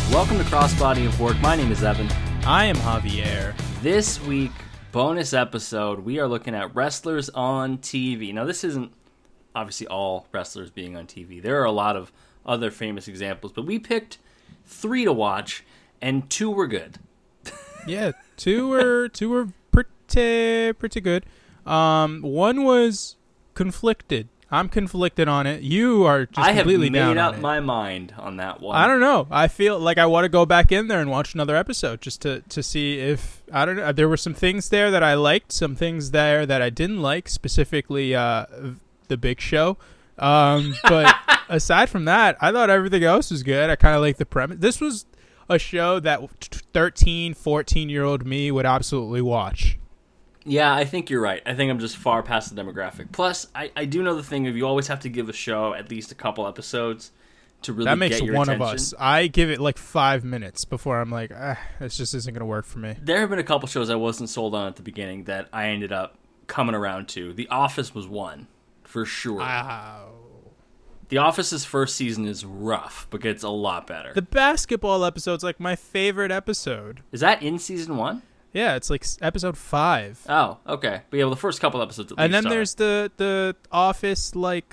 Welcome to Crossbody of Work. My name is Evan. I am Javier. This week, bonus episode, we are looking at wrestlers on TV. Now, this isn't obviously all wrestlers being on TV. There are a lot of other famous examples, but we picked 3 to watch, and 2 were good. Yeah, two were pretty good. One was conflicted. I'm conflicted on it. You are just completely down on it. I have made up my mind on that one. I don't know. I feel like I want to go back in there and watch another episode just to see if, I don't know, there were some things there that I liked, some things there that I didn't like, specifically the Big Show. But aside from that, I thought everything else was good. I kind of liked the premise. This was a show that 13, 14-year-old me would absolutely watch. Yeah, I think you're right. I think I'm just far past the demographic. Plus, I do know the thing of you always have to give a show at least a couple episodes to really get your attention. That makes one of us. I give it like 5 minutes before I'm like, this just isn't going to work for me. There have been a couple shows I wasn't sold on at the beginning that I ended up coming around to. The Office was one, for sure. Wow. The Office's first season is rough, but gets a lot better. The basketball episode's like my favorite episode. Is that in season 1? Yeah, it's like episode 5. Oh, okay. But yeah, well, the first couple episodes at least. And then there's the Office, like,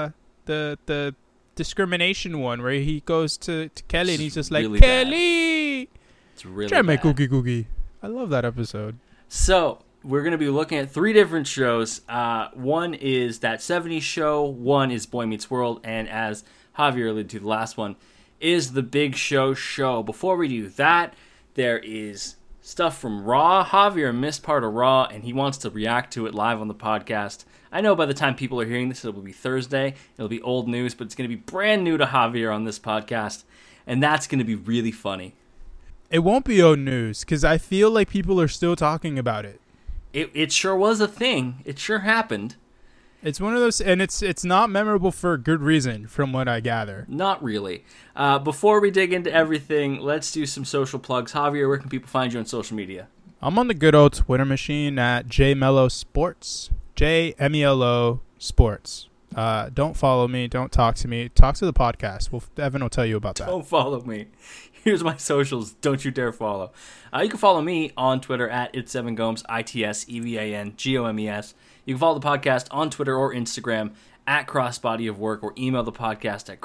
the discrimination one where he goes to Kelly and he's just like, really Kelly! Bad. It's really Try bad. My cookie. I love that episode. So, we're going to be looking at 3 different shows. One is That 70s Show, one is Boy Meets World, and as Javier alluded to, the last one is The Big Show Show. Before we do that, there is stuff from Raw. Javier missed part of Raw, and he wants to react to it live on the podcast. I know by the time people are hearing this, it will be Thursday. It'll be old news, but it's going to be brand new to Javier on this podcast, and that's going to be really funny. It won't be old news, because I feel like people are still talking about it. It sure was a thing. It sure happened. It's one of those, and it's not memorable for a good reason, from what I gather. Not really. Before we dig into everything, let's do some social plugs. Javier, where can people find you on social media? I'm on the good old Twitter machine at JMeloSports. JMELO Sports. Don't follow me. Don't talk to me. Talk to the podcast. Evan will tell you about that. Don't follow me. Here's my socials. Don't you dare follow. You can follow me on Twitter at It's7Gomes, ITSEVANGOMES. You can follow the podcast on Twitter or Instagram at CrossBodyOfWork, or email the podcast at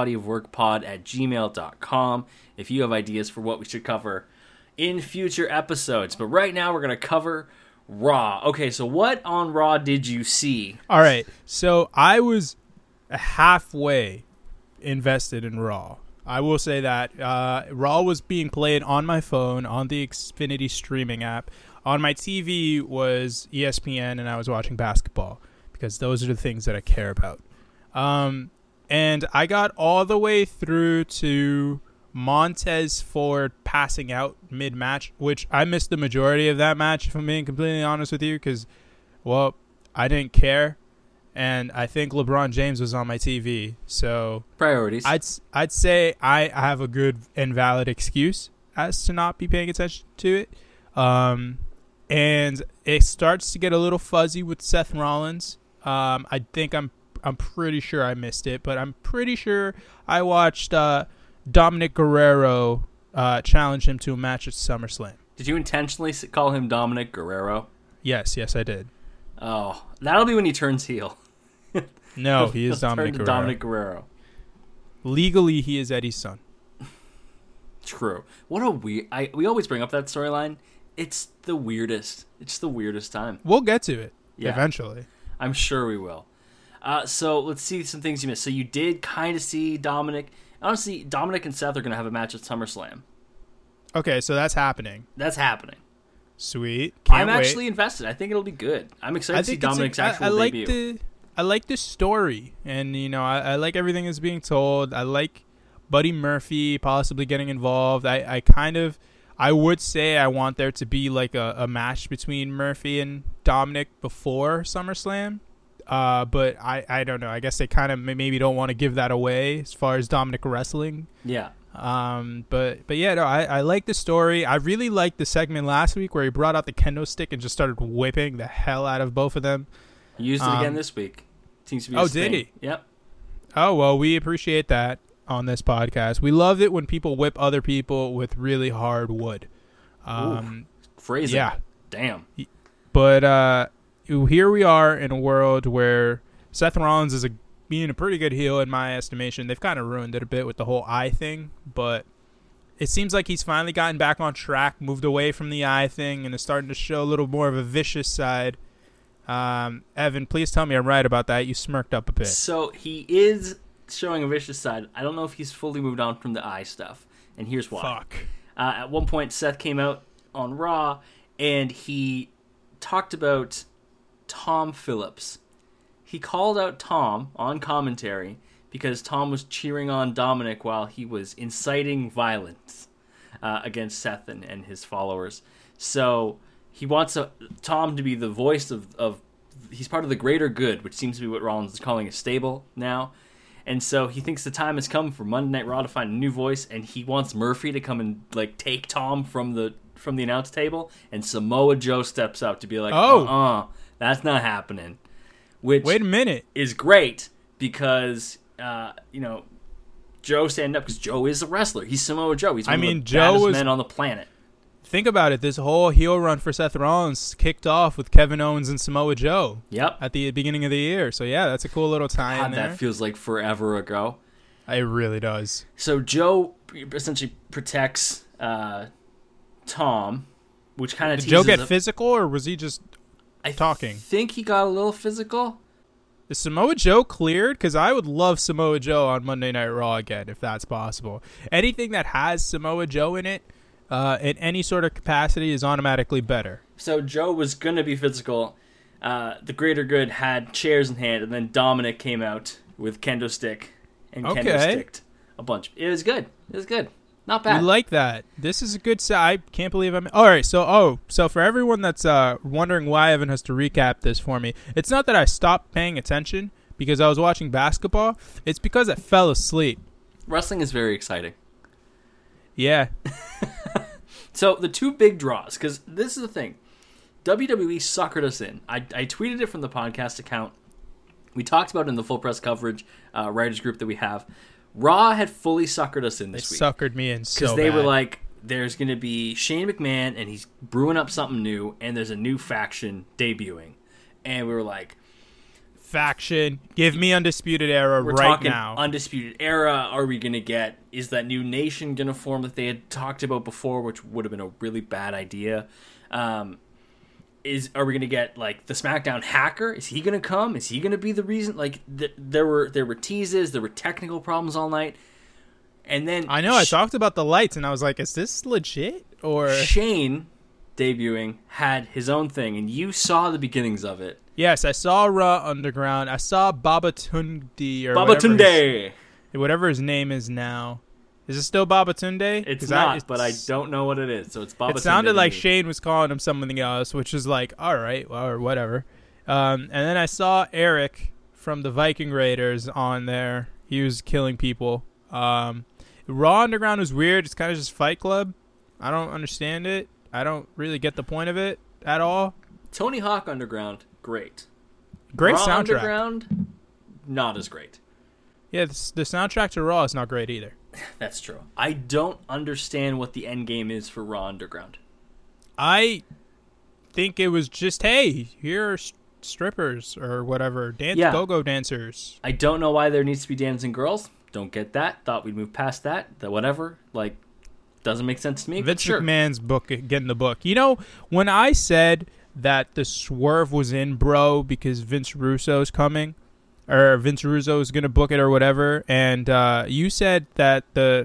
crossbodyofworkpod@gmail.com if you have ideas for what we should cover in future episodes. But right now we're going to cover Raw. Okay, so what on Raw did you see? All right, so I was halfway invested in Raw. I will say that Raw was being played on my phone on the Xfinity streaming app. On my TV was ESPN, and I was watching basketball because those are the things that I care about. And I got all the way through to Montez Ford passing out mid-match, which I missed the majority of that match, if I'm being completely honest with you, because, well, I didn't care. And I think LeBron James was on my TV, so priorities. I'd say I have a good and valid excuse as to not be paying attention to it. And it starts to get a little fuzzy with Seth Rollins. I think I'm pretty sure I missed it, but I'm pretty sure I watched Dominic Guerrero challenge him to a match at SummerSlam. Did you intentionally call him Dominic Guerrero? Yes, I did. Oh, that'll be when he turns heel. No, he is Dominic Guerrero. Legally, he is Eddie's son. True. What a weird... we always bring up that storyline. It's the weirdest. It's the weirdest time. We'll get to it eventually. I'm sure we will. So let's see some things you missed. So you did kind of see Dominic. Honestly, Dominic and Seth are going to have a match at SummerSlam. Okay, so that's happening. That's happening. Sweet. I'm actually invested. I think it'll be good. I'm excited to see Dominic's actual debut. I like the story, and I like everything that's being told. I like Buddy Murphy possibly getting involved. I would say I want there to be like a match between Murphy and Dominic before SummerSlam. But I don't know. I guess they kind of maybe don't want to give that away as far as Dominic wrestling. Yeah. But yeah, no, I like the story. I really liked the segment last week where he brought out the kendo stick and just started whipping the hell out of both of them. He used it again this week. Seems to be did he? Yep. Oh, well, we appreciate that. on this podcast. We love it when people whip other people with really hard wood. Phrasing. Yeah. Damn. But here we are in a world where Seth Rollins is being a pretty good heel in my estimation. They've kind of ruined it a bit with the whole eye thing, but it seems like he's finally gotten back on track, moved away from the eye thing, and is starting to show a little more of a vicious side. Evan, please tell me I'm right about that. You smirked up a bit. So he is showing a vicious side. I don't know if he's fully moved on from the eye stuff, and here's why. Fuck. At one point, Seth came out on Raw, and he talked about Tom Phillips. He called out Tom on commentary because Tom was cheering on Dominic while he was inciting violence against Seth and his followers. So he wants Tom to be the voice of he's part of the greater good, which seems to be what Rollins is calling a stable now. And so he thinks the time has come for Monday Night Raw to find a new voice, and he wants Murphy to come and like take Tom from the announce table, and Samoa Joe steps up to be like, that's not happening. Which wait a minute is great because Joe standing up because Joe is a wrestler. He's Samoa Joe. He's one of the baddest men on the planet. Think about it. This whole heel run for Seth Rollins kicked off with Kevin Owens and Samoa Joe. Yep. At the beginning of the year. So yeah, that's a cool little tie in there. That feels like forever ago. It really does. So Joe essentially protects Tom, which kind of teases. Did Joe get physical, or was he just talking? I think he got a little physical. Is Samoa Joe cleared? Because I would love Samoa Joe on Monday Night Raw again, if that's possible. Anything that has Samoa Joe in it, in any sort of capacity, is automatically better. So Joe was going to be physical. The greater good had chairs in hand, and then Dominic came out with kendo stick and kendo sticked a bunch. It was good. Not bad. We like that. This is a good side. I can't believe I'm... All right, so for everyone that's wondering why Evan has to recap this for me, it's not that I stopped paying attention because I was watching basketball. It's because I fell asleep. Wrestling is very exciting. Yeah. So the two big draws, because this is the thing. WWE suckered us in. I tweeted it from the podcast account. We talked about it in the full press coverage writers group that we have. Raw had fully suckered us in this week. They suckered me in so bad. Because they were like, there's going to be Shane McMahon, and he's brewing up something new, and there's a new faction debuting. And we were like... Faction, give me Undisputed Era we're right talking now. Undisputed Era, are we going to get... Is that new nation going to form that they had talked about before, which would have been a really bad idea? Are we going to get like the SmackDown hacker? Is he going to come? Is he going to be the reason? Like there were teases, there were technical problems all night, and then I know I talked about the lights, and I was like, "Is this legit?" Or Shane debuting had his own thing, and you saw the beginnings of it. Yes, I saw Raw Underground. I saw Babatunde or whatever his name is now. Is it still Babatunde? It's not, but I don't know what it is. So it's Babatunde. It sounded like Shane was calling him something else, which is like, all right, well, or whatever. And then I saw Eric from the Viking Raiders on there. He was killing people. Raw Underground was weird. It's kind of just Fight Club. I don't understand it. I don't really get the point of it at all. Tony Hawk Underground, great. Great Raw soundtrack. Underground, not as great. Yeah, the soundtrack to Raw is not great either. That's true. I don't understand what the end game is for Raw Underground. I think it was just, hey, here are strippers or whatever, go-go dancers. I don't know why there needs to be dancing girls. Don't get that. Thought we'd move past that. Whatever. Like, doesn't make sense to me. Vince McMahon's book, getting the book. You know, when I said that the swerve was in, bro, because Vince Russo's coming, or Vince Russo is going to book it or whatever, and you said that the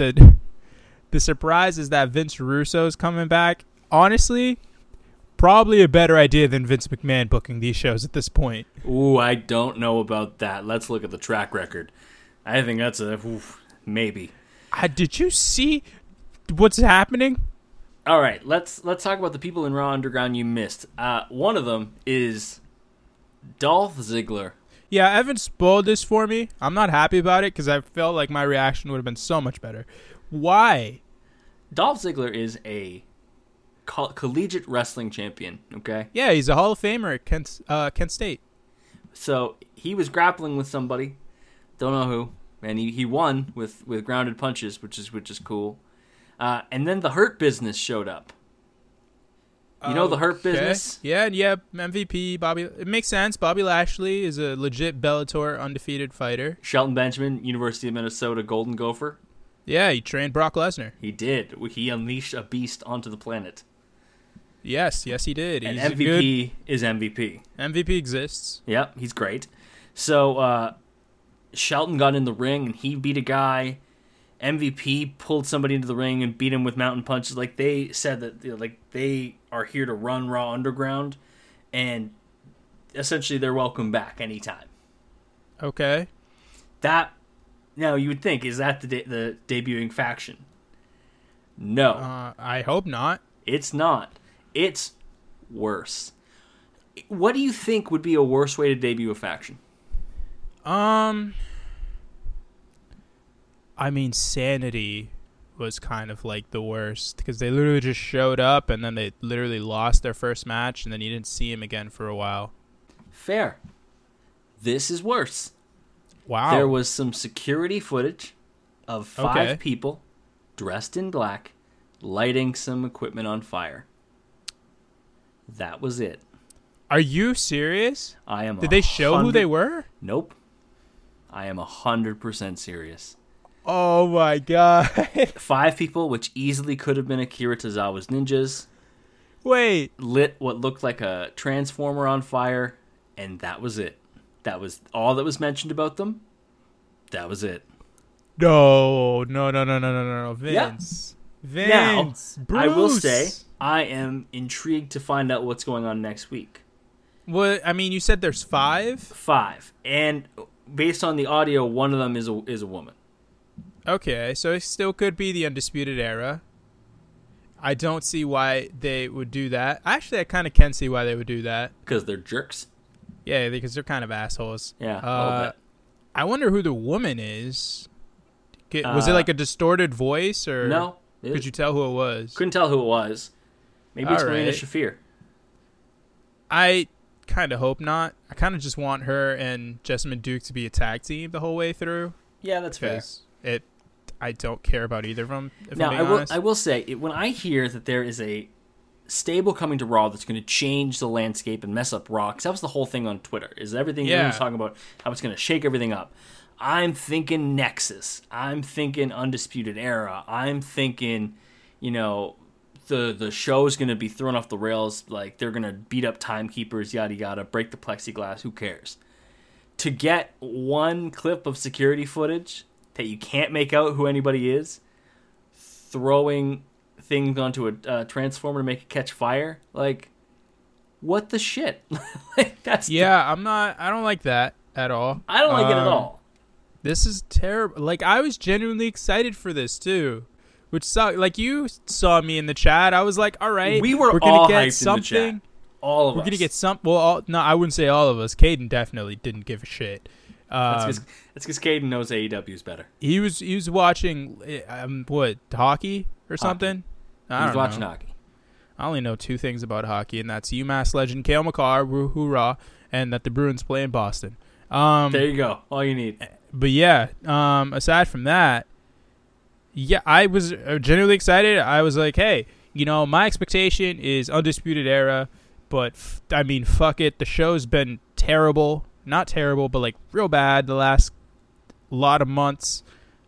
surprise is that Vince Russo is coming back. Honestly, probably a better idea than Vince McMahon booking these shows at this point. Ooh, I don't know about that. Let's look at the track record. I think that's maybe. Did you see what's happening? All right, let's talk about the people in Raw Underground you missed. One of them is Dolph Ziggler. Yeah, Evan spoiled this for me. I'm not happy about it because I felt like my reaction would have been so much better. Why? Dolph Ziggler is a collegiate wrestling champion, okay? Yeah, he's a Hall of Famer at Kent State. So he was grappling with somebody. Don't know who. and he won with grounded punches, which is cool. And then the Hurt Business showed up. You know the Hurt Business? Yeah, MVP, Bobby. It makes sense. Bobby Lashley is a legit Bellator undefeated fighter. Shelton Benjamin, University of Minnesota Golden Gopher. Yeah, he trained Brock Lesnar. He did. He unleashed a beast onto the planet. Yes, he did. And MVP is MVP. MVP exists. Yep, he's great. So Shelton got in the ring and he beat a guy. MVP pulled somebody into the ring and beat him with mountain punches. Like, they said that they are here to run Raw Underground, and essentially they're welcome back anytime. Okay. Now you would think, is that the debuting faction? No. I hope not. It's not. It's worse. What do you think would be a worse way to debut a faction? I mean, Sanity was kind of like the worst because they literally just showed up and then they literally lost their first match and then you didn't see him again for a while. Fair. This is worse. Wow. There was some security footage of 5 people dressed in black lighting some equipment on fire. That was it. Are you serious? I am. Did they show who they were? Nope. I am 100% serious. Oh my god. 5 people, which easily could have been Akira Tozawa's ninjas. Wait. Lit what looked like a transformer on fire, and that was it. That was all that was mentioned about them. That was it. No. Vince. Yeah. Vince. Now, Bruce. I will say, I am intrigued to find out what's going on next week. What? I mean, you said there's 5? 5. And based on the audio, one of them is a woman. Okay, so it still could be the Undisputed Era. I don't see why they would do that. Actually, I kind of can see why they would do that. Because they're jerks? Yeah, because they're kind of assholes. Yeah, a little bit. I wonder who the woman is. Was it like a distorted voice? Or no. Could you tell who it was? Couldn't tell who it was. Maybe it's Marina Alright. Shafir. I kind of hope not. I kind of just want her and Jessamine Duke to be a tag team the whole way through. Yeah, that's fair. I don't care about either of them. If Now, I'm being honest. I will say, when I hear that there is a stable coming to Raw that's going to change the landscape and mess up Raw, because that was the whole thing on Twitter, is everything everyone's talking about, how it's going to shake everything up. I'm thinking Nexus. I'm thinking Undisputed Era. I'm thinking, the show's going to be thrown off the rails, like they're going to beat up timekeepers, yada yada, break the plexiglass, who cares? To get one clip of security footage that you can't make out who anybody is, throwing things onto a transformer to make it catch fire, like, what the shit? I don't like that at all. I don't like it at all. This is terrible. Like, I was genuinely excited for this too, which sucked. Like, you saw me in the chat. I was like, all right, we're gonna all get hyped something. in the chat. All of us. We're gonna get some. Well, no, I wouldn't say all of us. Caden definitely didn't give a shit. That's because Caden knows AEW is better. He was watching hockey or something. He was watching hockey. I only know 2 things about hockey, and that's UMass legend Cale Makar, hoorah, and that the Bruins play in Boston. There you go. All you need. But yeah, aside from that, yeah, I was genuinely excited. I was like, hey, my expectation is Undisputed Era, but fuck it. The show's been terrible. Not terrible, but like real bad the last lot of months.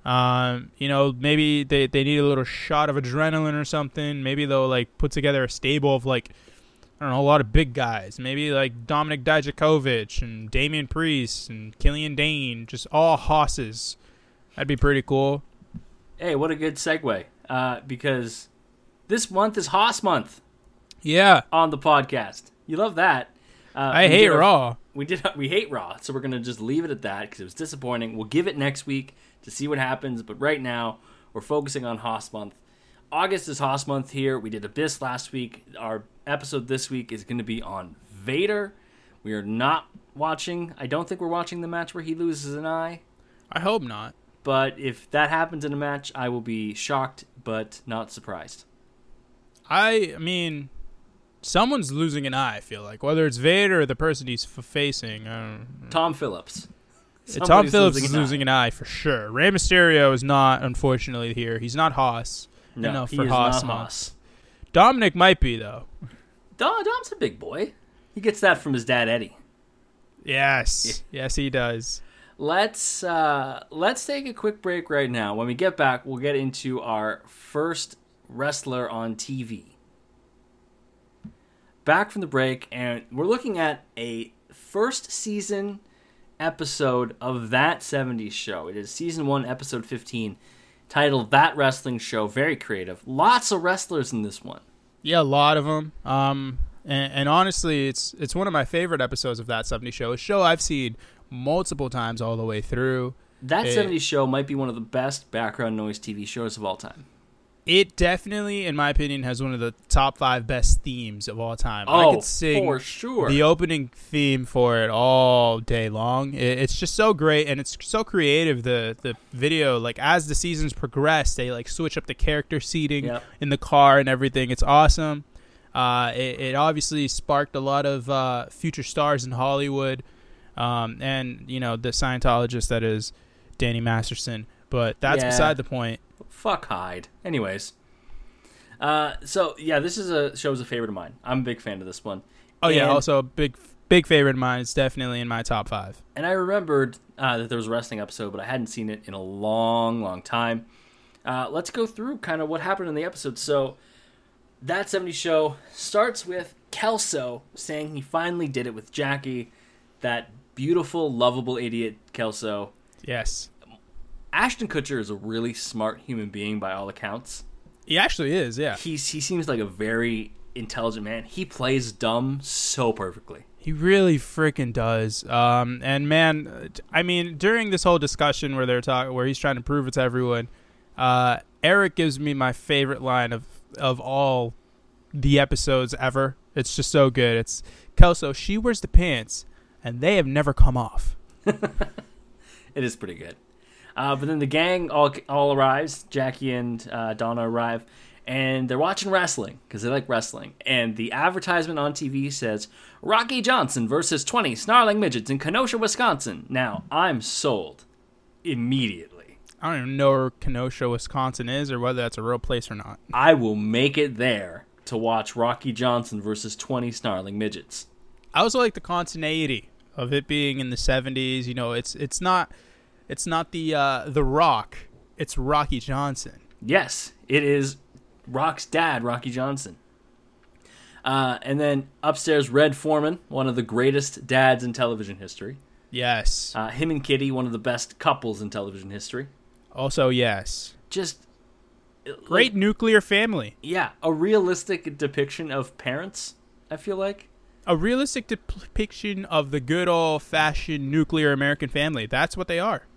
Maybe they need a little shot of adrenaline or something. Maybe they'll like put together a stable of like, I don't know, a lot of big guys. Maybe like Dominic Dijakovic and Damian Priest and Killian Dane, just all hosses. That'd be pretty cool. Hey, what a good segue. Because this month is Hoss month. Yeah. On the podcast. You love that. I hate Raw. We hate Raw, so we're going to just leave it at that because it was disappointing. We'll give it next week to see what happens, but right now we're focusing on Hoss month. August is Hoss month here. We did Abyss last week. Our episode this week is going to be on Vader. We are not watching. I don't think we're watching the match where he loses an eye. I hope not. But if that happens in a match, I will be shocked but not surprised. I mean, someone's losing an eye, I feel like. Whether it's Vader or the person he's facing. Tom Phillips. Tom Phillips is losing an eye for sure. Rey Mysterio is not, unfortunately, here. He's not Haas. No, he is not Haas. Dominic might be, though. Dom's a big boy. He gets that from his dad, Eddie. Yes. Yeah. Yes, he does. Let's take a quick break right now. When we get back, we'll get into our first wrestler on TV. Back from the break, and we're looking at a first season episode of That 70s Show. It is season 1, episode 15, titled That Wrestling Show. Very creative. Lots of wrestlers in this one. Yeah, a lot of them. And honestly, it's one of my favorite episodes of That 70s Show. A show I've seen multiple times all the way through. That 70s Show might be one of the best background noise TV shows of all time. It definitely, in my opinion, has one of the top 5 best themes of all time. Oh, I could sing for sure. the opening theme for it all day long. It's just so great, and it's so creative. The video, like as the seasons progress, they like switch up the character seating in the car and everything. It's awesome. It obviously sparked a lot of future stars in Hollywood, and you know the Scientologist that is Danny Masterson. But that's beside the point. Fuck Hyde. Anyways. This is a show's a favorite of mine. I'm a big fan of this one. Oh, yeah, also a big favorite of mine. It's definitely in my top 5. And I remembered that there was a wrestling episode, but I hadn't seen it in a long, long time. Let's go through kind of what happened in the episode. So, That 70s Show starts with Kelso saying he finally did it with Jackie, that beautiful, lovable idiot Kelso. Yes. Ashton Kutcher is a really smart human being by all accounts. He actually is, yeah. He seems like a very intelligent man. He plays dumb so perfectly. He really freaking does. And man, I mean, during this whole discussion where they're talking, where he's trying to prove it to everyone, Eric gives me my favorite line of all the episodes ever. It's just so good. It's Kelso, she wears the pants, and they have never come off. It is pretty good. But then the gang all arrives. Jackie and Donna arrive, and they're watching wrestling because they like wrestling. And the advertisement on TV says, Rocky Johnson versus 20 snarling midgets in Kenosha, Wisconsin. Now, I'm sold immediately. I don't even know where Kenosha, Wisconsin is or whether that's a real place or not. I will make it there to watch Rocky Johnson versus 20 snarling midgets. I also like the continuity of it being in the 70s. You know, it's not the Rock. It's Rocky Johnson. Yes, it is Rock's dad, Rocky Johnson. And then upstairs, Red Foreman, one of the greatest dads in television history. Yes. Him and Kitty, one of the best couples in television history. Also, yes. Just great nuclear family. Yeah, a realistic depiction of parents, I feel like. A realistic depiction of the good old-fashioned nuclear American family. That's what they are.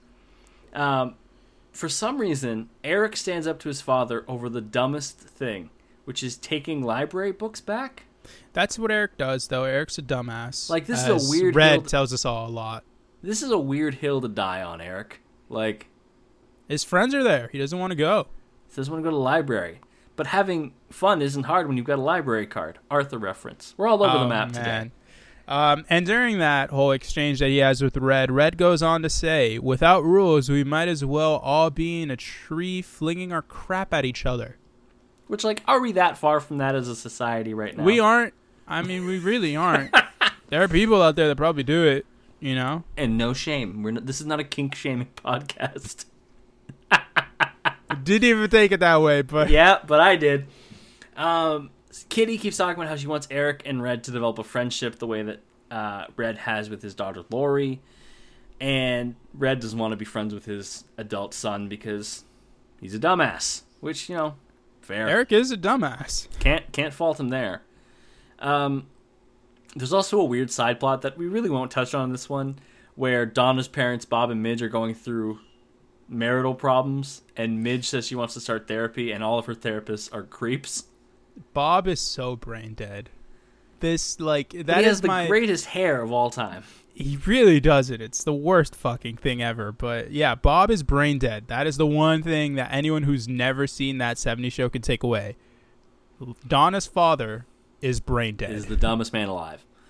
For some reason, Eric stands up to his father over the dumbest thing, which is taking library books back. That's what Eric does, though. Eric's a dumbass. Like, this is a weird Red tells us all a lot. This is a weird hill to die on, Eric. Like, his friends are there. He doesn't want to go. He doesn't want to go to the library. But having fun isn't hard when you've got a library card. Arthur reference. We're all over the map today. And during that whole exchange that he has with Red goes on to say, without rules, we might as well all be in a tree flinging our crap at each other. Which, like, are we that far from that as a society right now? We aren't. I mean, we really aren't. There are people out there that probably do it, you know? And no shame. This is not a kink-shaming podcast. Didn't even take it that way, but... Yeah, but I did. Kitty keeps talking about how she wants Eric and Red to develop a friendship the way that Red has with his daughter Lori. And Red doesn't want to be friends with his adult son because he's a dumbass. Which, you know, fair. Eric is a dumbass. Can't fault him there. There's also a weird side plot that we really won't touch on in this one, where Donna's parents, Bob and Midge, are going through marital problems, and Midge says she wants to start therapy, and all of her therapists are creeps. Bob is so brain dead. This, like, that he has is the greatest hair of all time. He really does it. It's the worst fucking thing ever. But yeah, Bob is brain dead. That is the one thing that anyone who's never seen That 70s Show can take away. Donna's father is brain dead. Is the dumbest man alive.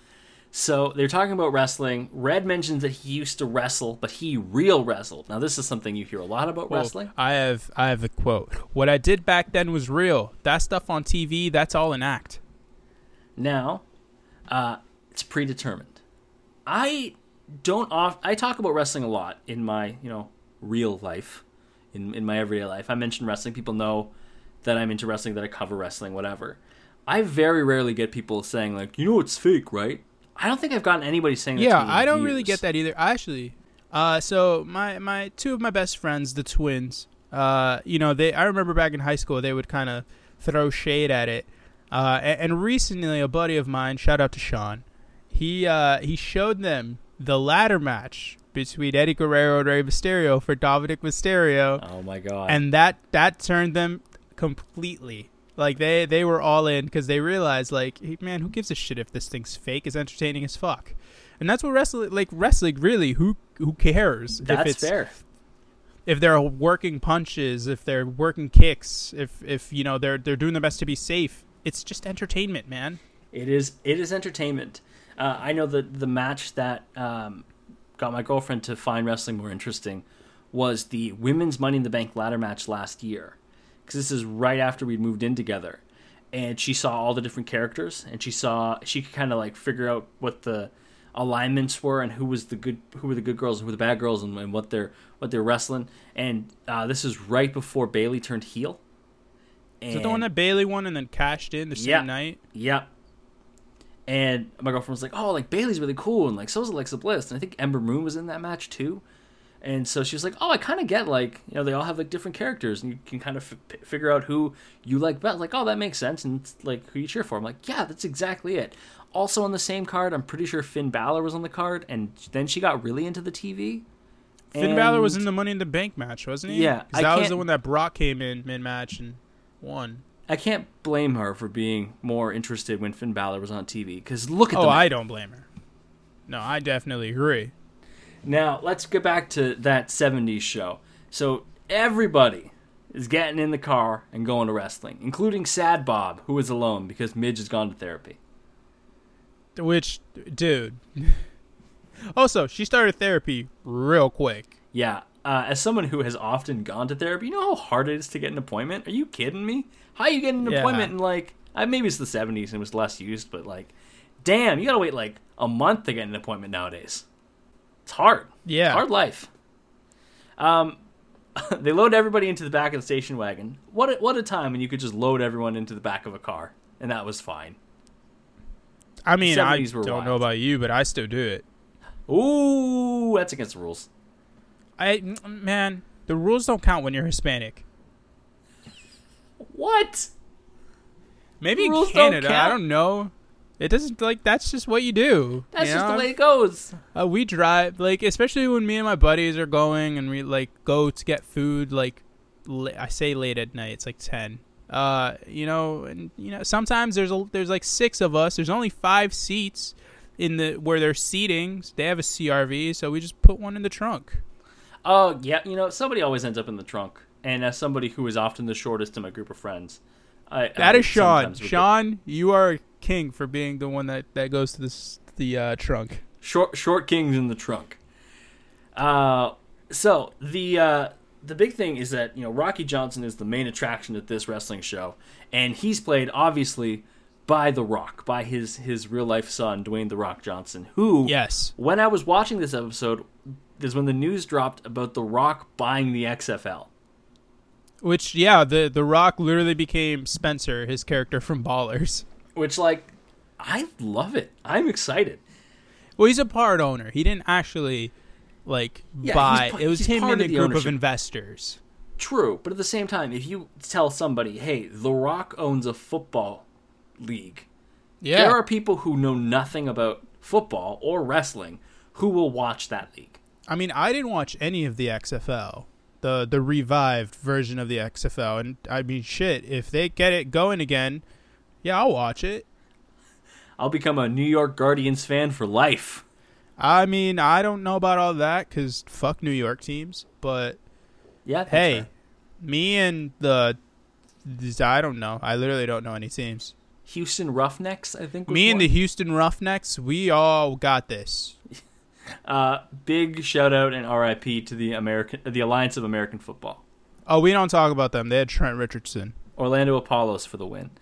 So they're talking about wrestling. Red mentions that he used to wrestle, but he real wrestled. Now this is something you hear a lot about wrestling. I have a quote. What I did back then was real. That stuff on TV, that's all an act. Now, it's predetermined. I talk about wrestling a lot in my, real life, in my everyday life. I mention wrestling. People know that I'm into wrestling, that I cover wrestling, whatever. I very rarely get people saying, like, it's fake, right? I don't think I've gotten anybody saying that to me in I don't years. really get that either. Actually, so my two of my best friends, the twins, I remember back in high school, they would kind of throw shade at it. And recently, a buddy of mine, shout out to Sean, he showed them the ladder match between Eddie Guerrero and Rey Mysterio for Dominic Mysterio. Oh my god! And that turned them completely. Like they were all in because they realized, like, hey, man, who gives a shit if this thing's fake? It's entertaining as fuck. And that's what wrestling really. Who cares? That's fair. If they're working punches, if they're working kicks, if they're doing their best to be safe. It's just entertainment, man. It is entertainment. I know that the match that got my girlfriend to find wrestling more interesting was the women's Money in the Bank ladder match last year. Because this is right after we'd moved in together. And she saw all the different characters, and she could kind of like figure out what the alignments were and who were the good girls and who were the bad girls and what they're wrestling. And this is right before Bayley turned heel. Is it the one that Bayley won and then cashed in the same night? Yep. And my girlfriend was like, "Oh, like Bayley's really cool, and like so's Alexa Bliss, and I think Ember Moon was in that match too." And so she was like, "Oh, I kind of get like they all have like different characters, and you can kind of figure out who you like best." Like, "Oh, that makes sense," and it's like who you cheer for. I'm like, "Yeah, that's exactly it." Also on the same card, I'm pretty sure Finn Balor was on the card, and then she got really into the TV. Finn Balor was in the Money in the Bank match, wasn't he? Yeah, that was the one that Brock came in mid-match and won. I can't blame her for being more interested when Finn Balor was on TV, because look at I don't blame her. No, I definitely agree. Now, let's get back to that 70s show. So, everybody is getting in the car and going to wrestling, including Sad Bob, who is alone because Midge has gone to therapy. Which, dude. Also, she started therapy real quick. Yeah. As someone who has often gone to therapy, you know how hard it is to get an appointment? Are you kidding me? How you get an appointment in, like, maybe it's the 70s and it was less used, but, like, damn, you gotta wait, like, a month to get an appointment nowadays. It's hard. Yeah. It's hard life. They load everybody into the back of the station wagon. What a time when you could just load everyone into the back of a car, and that was fine. I mean, I don't know about you, but I still do it. Ooh, that's against the rules. Man, the rules don't count when you're Hispanic. What? Maybe in Canada, I don't know. It doesn't, like, that's just what you do. That's just the way it goes. We drive, like, especially when me and my buddies are going and we, like, go to get food, like, I say late at night, it's like 10. Sometimes there's like 6 of us. There's only 5 seats where they're seating. They have a CRV, so we just put one in the trunk. Oh, yeah, somebody always ends up in the trunk. And as somebody who is often the shortest in my group of friends, that is Sean. Sean, you are king for being the one that goes to the trunk. Short kings in the trunk. So the big thing is that Rocky Johnson is the main attraction at this wrestling show, and he's played obviously by The Rock, by his real life son Dwayne The Rock Johnson, who when I was watching this episode is when the news dropped about The Rock buying the XFL. Which, the Rock literally became Spencer, his character from Ballers. Which, like, I love it. I'm excited. Well, he's a part owner. He didn't actually, buy. It was him and a group of investors. True, but at the same time, if you tell somebody, hey, The Rock owns a football league, there are people who know nothing about football or wrestling who will watch that league. I mean, I didn't watch any of the XFL. The revived version of the XFL. And, I mean, shit, if they get it going again, I'll watch it. I'll become a New York Guardians fan for life. I mean, I don't know about all that, because fuck New York teams. But, hey, me and I don't know. I literally don't know any teams. Houston Roughnecks, I think. Me and the Houston Roughnecks, we all got this. Big shout out and RIP to the Alliance of American Football. Oh, we don't talk about them. They had Trent Richardson. Orlando Apollos for the win.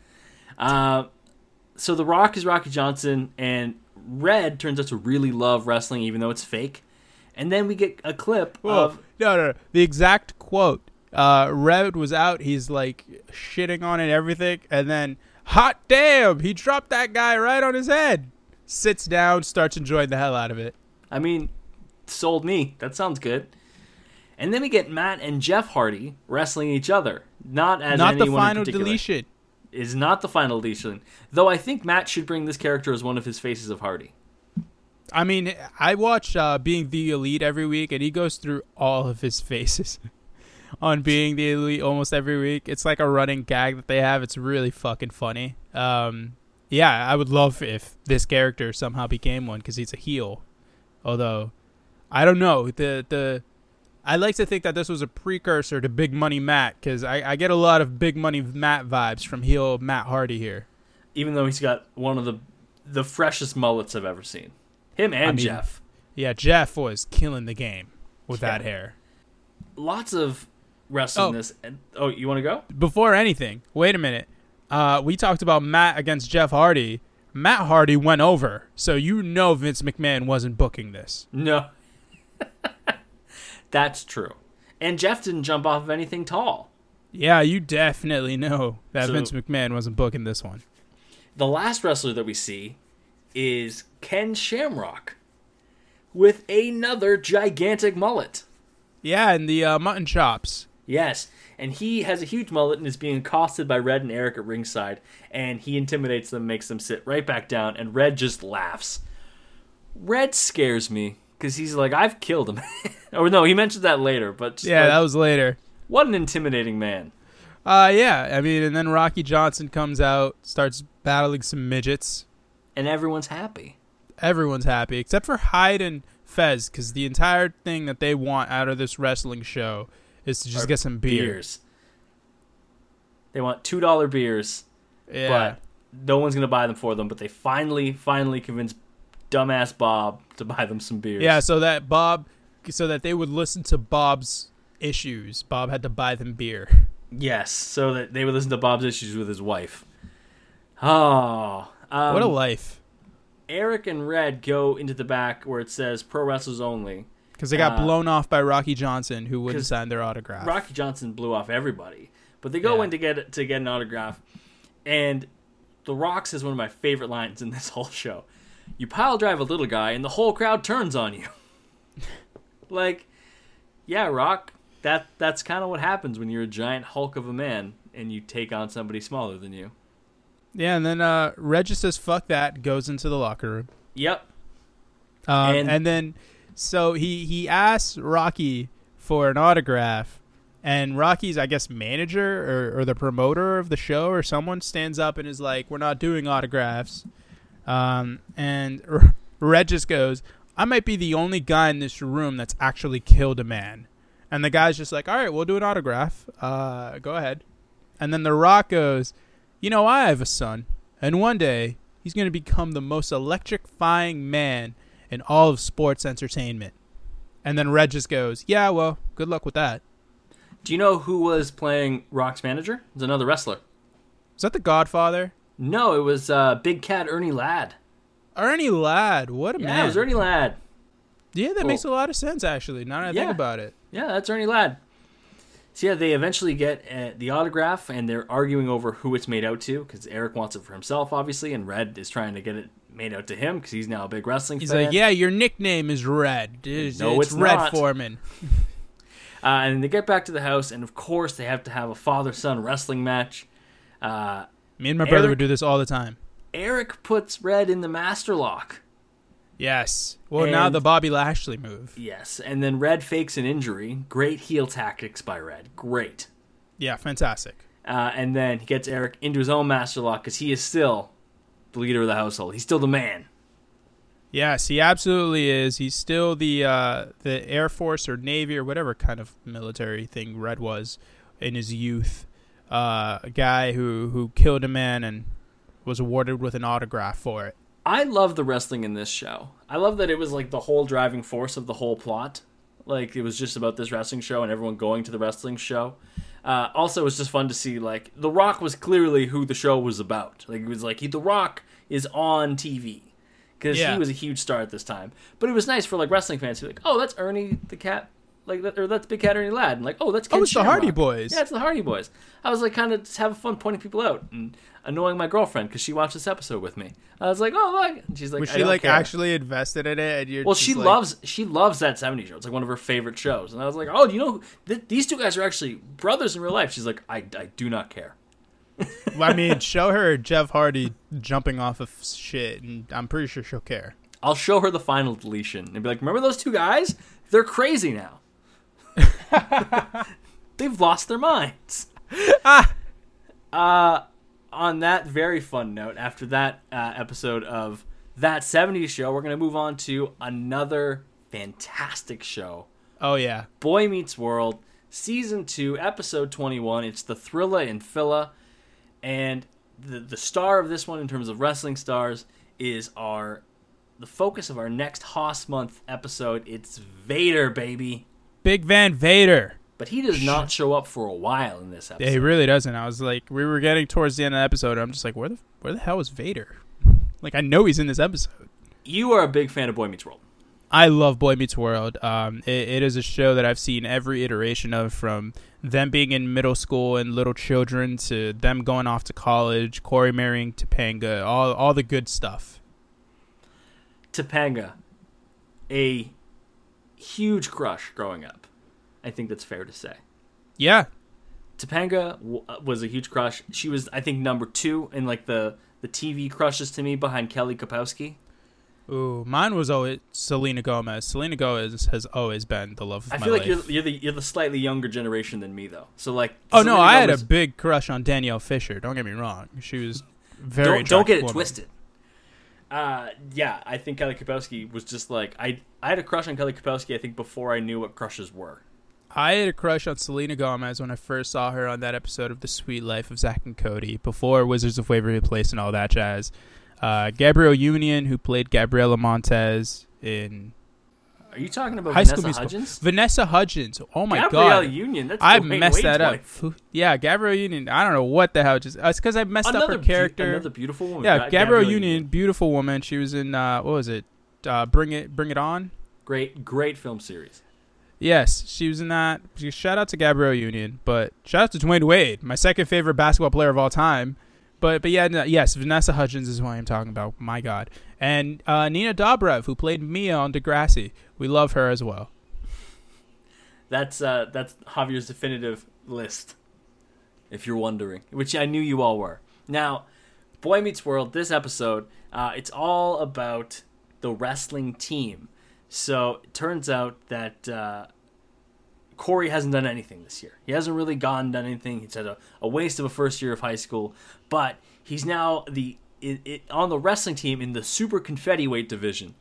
So The Rock is Rocky Johnson, and Red turns out to really love wrestling, even though it's fake. And then we get a clip of... No. The exact quote. Red was out. He's like shitting on it and everything. And then, hot damn, he dropped that guy right on his head. Sits down, starts enjoying the hell out of it. I mean, sold me. That sounds good. And then we get Matt and Jeff Hardy wrestling each other. Not the final deletion. Is not the final deletion. Though I think Matt should bring this character as one of his faces of Hardy. I mean, I watch Being the Elite every week, and he goes through all of his faces on Being the Elite almost every week. It's like a running gag that they have. It's really fucking funny. Yeah, I would love if this character somehow became one because he's a heel. Although, I don't know. I like to think that this was a precursor to Big Money Matt because I get a lot of Big Money Matt vibes from heel Matt Hardy here. Even though he's got one of the freshest mullets I've ever seen. Him and Jeff. Yeah, Jeff was killing the game with that hair. Lots of wrestling this. Oh, you want to go? Before anything, wait a minute. We talked about Matt against Jeff Hardy. Matt Hardy went over, so you know Vince McMahon wasn't booking this. No. That's true. And Jeff didn't jump off of anything tall. Yeah, you definitely know that Vince McMahon wasn't booking this one. The last wrestler that we see is Ken Shamrock with another gigantic mullet. Yeah, and the mutton chops. Yes, and he has a huge mullet and is being accosted by Red and Eric at ringside, and he intimidates them, makes them sit right back down, and Red just laughs. Red scares me, because he's like, I've killed him. Or no, he mentioned that later, but... Yeah, that was later. What an intimidating man. Yeah, I mean, and then Rocky Johnson comes out, starts battling some midgets. And everyone's happy. Everyone's happy, except for Hyde and Fez, because the entire thing that they want out of this wrestling show is to just get some beers. They want $2 beers, but no one's going to buy them for them, but they finally convince dumbass Bob to buy them some beers. Yeah, so that they would listen to Bob's issues. Bob had to buy them beer. Yes, so that they would listen to Bob's issues with his wife. Oh, what a life. Eric and Red go into the back where it says Pro Wrestlers Only. Because they got blown off by Rocky Johnson, who wouldn't sign their autograph. Rocky Johnson blew off everybody. But they go in to get an autograph. And The Rock says one of my favorite lines in this whole show. You pile drive a little guy and the whole crowd turns on you. Like, yeah, Rock, that's kind of what happens when you're a giant hulk of a man and you take on somebody smaller than you. Yeah, and then Red just says, fuck that, goes into the locker room. Yep. And then, so he asks Rocky for an autograph, and Rocky's, I guess, manager or the promoter of the show or someone stands up and is like, we're not doing autographs. And Red just goes, I might be the only guy in this room that's actually killed a man. And the guy's just like, all right, we'll do an autograph. Go ahead. And then The Rock goes, you know, I have a son, and one day he's going to become the most electrifying man in all of sports entertainment. And then Red just goes, yeah, well, good luck with that. Do you know who was playing Rock's manager? It was another wrestler. Is that The Godfather? No, it was Big Cat Ernie Ladd. Ernie Ladd, what a man. Yeah, it was Ernie Ladd. Yeah, that makes a lot of sense, actually, now that I think about it. Yeah, that's Ernie Ladd. So yeah, they eventually get the autograph, and they're arguing over who it's made out to, because Eric wants it for himself, obviously, and Red is trying to get it made out to him, because he's now a big wrestling fan. He's like, yeah, your nickname is Red. No, it's Red not. Foreman. And they get back to the house, and of course, they have to have a father-son wrestling match. Me and my brother would do this all the time. Eric puts Red in the master lock. Yes. Well, now the Bobby Lashley move. Yes, and then Red fakes an injury. Great heel tactics by Red. Great. Yeah, fantastic. And then he gets Eric into his own master lock because he is still the leader of the household. He's still the man. Yes, he absolutely is. He's still the Air Force or Navy or whatever kind of military thing Red was in his youth. A guy who killed a man and was awarded with an autograph for it. I love the wrestling in this show. I love that it was like the whole driving force of the whole plot. Like it was just about this wrestling show and everyone going to the wrestling show. Also, it was just fun to see like The Rock was clearly who the show was about. Like it was like The Rock is on TV because he was a huge star at this time. But it was nice for like wrestling fans to be like, oh, that's Ernie the Cat. Like that, or that's Big Cat Ernie Ladd, and like, oh, that's Ken it's Shamrock. the Hardy Boys. Yeah, it's the Hardy Boys. I was like, kind of just having fun pointing people out and annoying my girlfriend because she watched this episode with me. I was like, oh, look. And she's like, was I she don't like care. actually invested in it? And you're well, just she loves that '70s show. It's like one of her favorite shows. And I was like, oh, do you know these two guys are actually brothers in real life? She's like, I do not care. Well, I mean, show her Jeff Hardy jumping off of shit, and I'm pretty sure she'll care. I'll show her the final deletion and be like, remember those two guys? They're crazy now. They've lost their minds. On that very fun note, after that episode of That 70s Show, we're going to move on to another fantastic show. Oh, yeah. Boy Meets World, Season 2, Episode 21. It's the Thrilla in Phila. And the star of this one in terms of wrestling stars is the focus of our next Hoss Month episode. It's Vader, baby. Big Van Vader. But he does not show up for a while in this episode. Yeah, he really doesn't. I was like, we were getting towards the end of the episode, and I'm just like, where the hell is Vader? Like, I know he's in this episode. You are a big fan of Boy Meets World. I love Boy Meets World. It is a show that I've seen every iteration of, from them being in middle school and little children to them going off to college, Corey marrying Topanga, all the good stuff. Topanga, a huge crush growing up. I think that's fair to say. Yeah. Topanga was a huge crush. She was, I think, number 2 in like the TV crushes to me behind Kelly Kapowski. Ooh, mine was always Selena Gomez. Selena Gomez has always been the love of my life. I feel like you're the slightly younger generation than me, though. So like, oh no, I had a big crush on Danielle Fisher. Don't get me wrong. She was very don't get it woman. Twisted. Yeah, I think Kelly Kapowski was just like I had a crush on Kelly Kapowski. I think before I knew what crushes were. I had a crush on Selena Gomez when I first saw her on that episode of The Sweet Life of Zack and Cody, before Wizards of Waverly Place and all that jazz. Gabrielle Union, who played Gabriela Montez in... Are you talking about High Vanessa School Hudgens? Vanessa Hudgens. Oh my God. Gabrielle Union. That's I messed that up. Wife. Yeah, Gabrielle Union. I don't know what the hell. It's because I messed up her character. Another beautiful woman. Yeah, Gabrielle Union, beautiful woman. She was in, what was it? Bring It On? Great film series. Yes, she was in that. Shout out to Gabrielle Union, but shout out to Dwayne Wade, my second favorite basketball player of all time. But yeah, no, yes, Vanessa Hudgens is who I'm talking about. My God. And Nina Dobrev, who played Mia on Degrassi. We love her as well. That's Javier's definitive list, if you're wondering, which I knew you all were. Now, Boy Meets World, this episode, it's all about the wrestling team. So it turns out that Corey hasn't done anything this year. He hasn't really done anything. He's had a waste of a first year of high school, but he's now on the wrestling team in the super confetti weight division.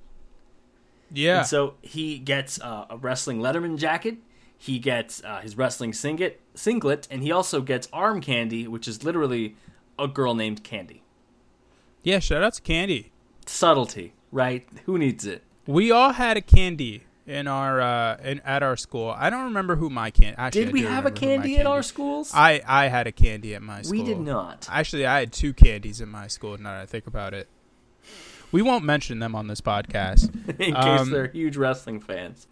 Yeah. And so he gets a wrestling Letterman jacket. He gets his wrestling singlet, and he also gets arm candy, which is literally a girl named Candy. Yeah, shout out to Candy. Subtlety, right? Who needs it? We all had a candy in our at our school. I don't remember who my candy. Actually, Did we have a candy at our schools? I had a candy at my school. We did not. Actually, I had 2 candies in my school. Now that I think about it, we won't mention them on this podcast In case they're huge wrestling fans.